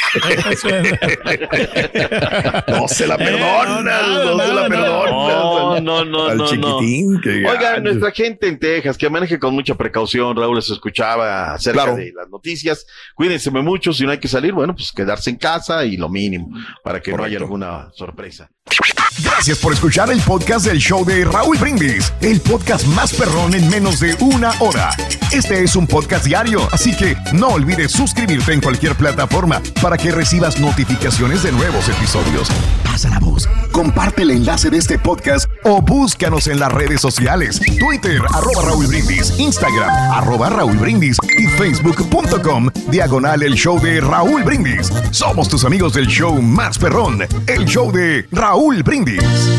No se la perdonas, no, no, no se la perdonas. No, no, no, Al no. chiquitín, no. Que Oigan, nuestra gente en Texas, que maneje con mucha precaución, Raúl, les escuchaba acerca claro. de las noticias. Cuídense mucho, si no hay que salir, bueno, pues quedarse en casa y lo mínimo, para que Correcto. no haya alguna sorpresa. Gracias por escuchar el podcast del show de Raúl Brindis, el podcast más perrón en menos de una hora. Este es un podcast diario, así que no olvides suscribirte en cualquier plataforma para que recibas notificaciones de nuevos episodios. Pasa la voz, comparte el enlace de este podcast o búscanos en las redes sociales. Twitter, arroba Raúl Brindis, Instagram, arroba Raúl Brindis y Facebook.com, diagonal el show de Raúl Brindis. Somos tus amigos del show más perrón, el show de Raúl Brindis.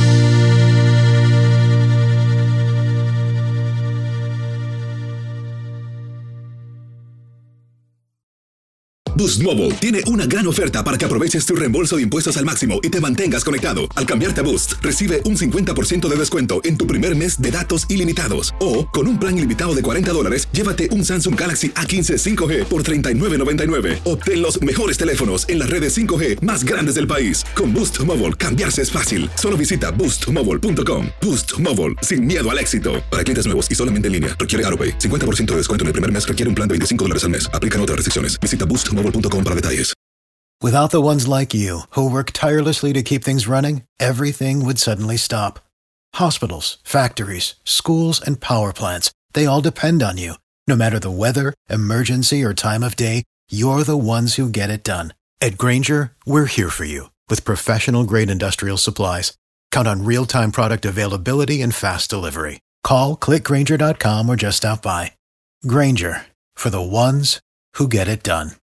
Boost Mobile tiene una gran oferta para que aproveches tu reembolso de impuestos al máximo y te mantengas conectado. Al cambiarte a Boost, recibe un cincuenta por ciento de descuento en tu primer mes de datos ilimitados. O, con un plan ilimitado de cuarenta dólares, llévate un Samsung Galaxy A quince cinco G por treinta y nueve noventa y nueve. Obtén los mejores teléfonos en las redes cinco G más grandes del país. Con Boost Mobile, cambiarse es fácil. Solo visita boost mobile punto com. Boost Mobile, sin miedo al éxito. Para clientes nuevos y solamente en línea, requiere AutoPay. cincuenta por ciento de descuento en el primer mes, requiere un plan de veinticinco dólares al mes. Aplican otras restricciones. Visita boost mobile punto com para detalles. Without the ones like you, who work tirelessly to keep things running, everything would suddenly stop. Hospitals, factories, schools, and power plants, they all depend on you. No matter the weather, emergency, or time of day, you're the ones who get it done. At Grainger, we're here for you with professional-grade industrial supplies. Count on real-time product availability and fast delivery. Call, click Grainger dot com, or just stop by. Grainger, for the ones who get it done.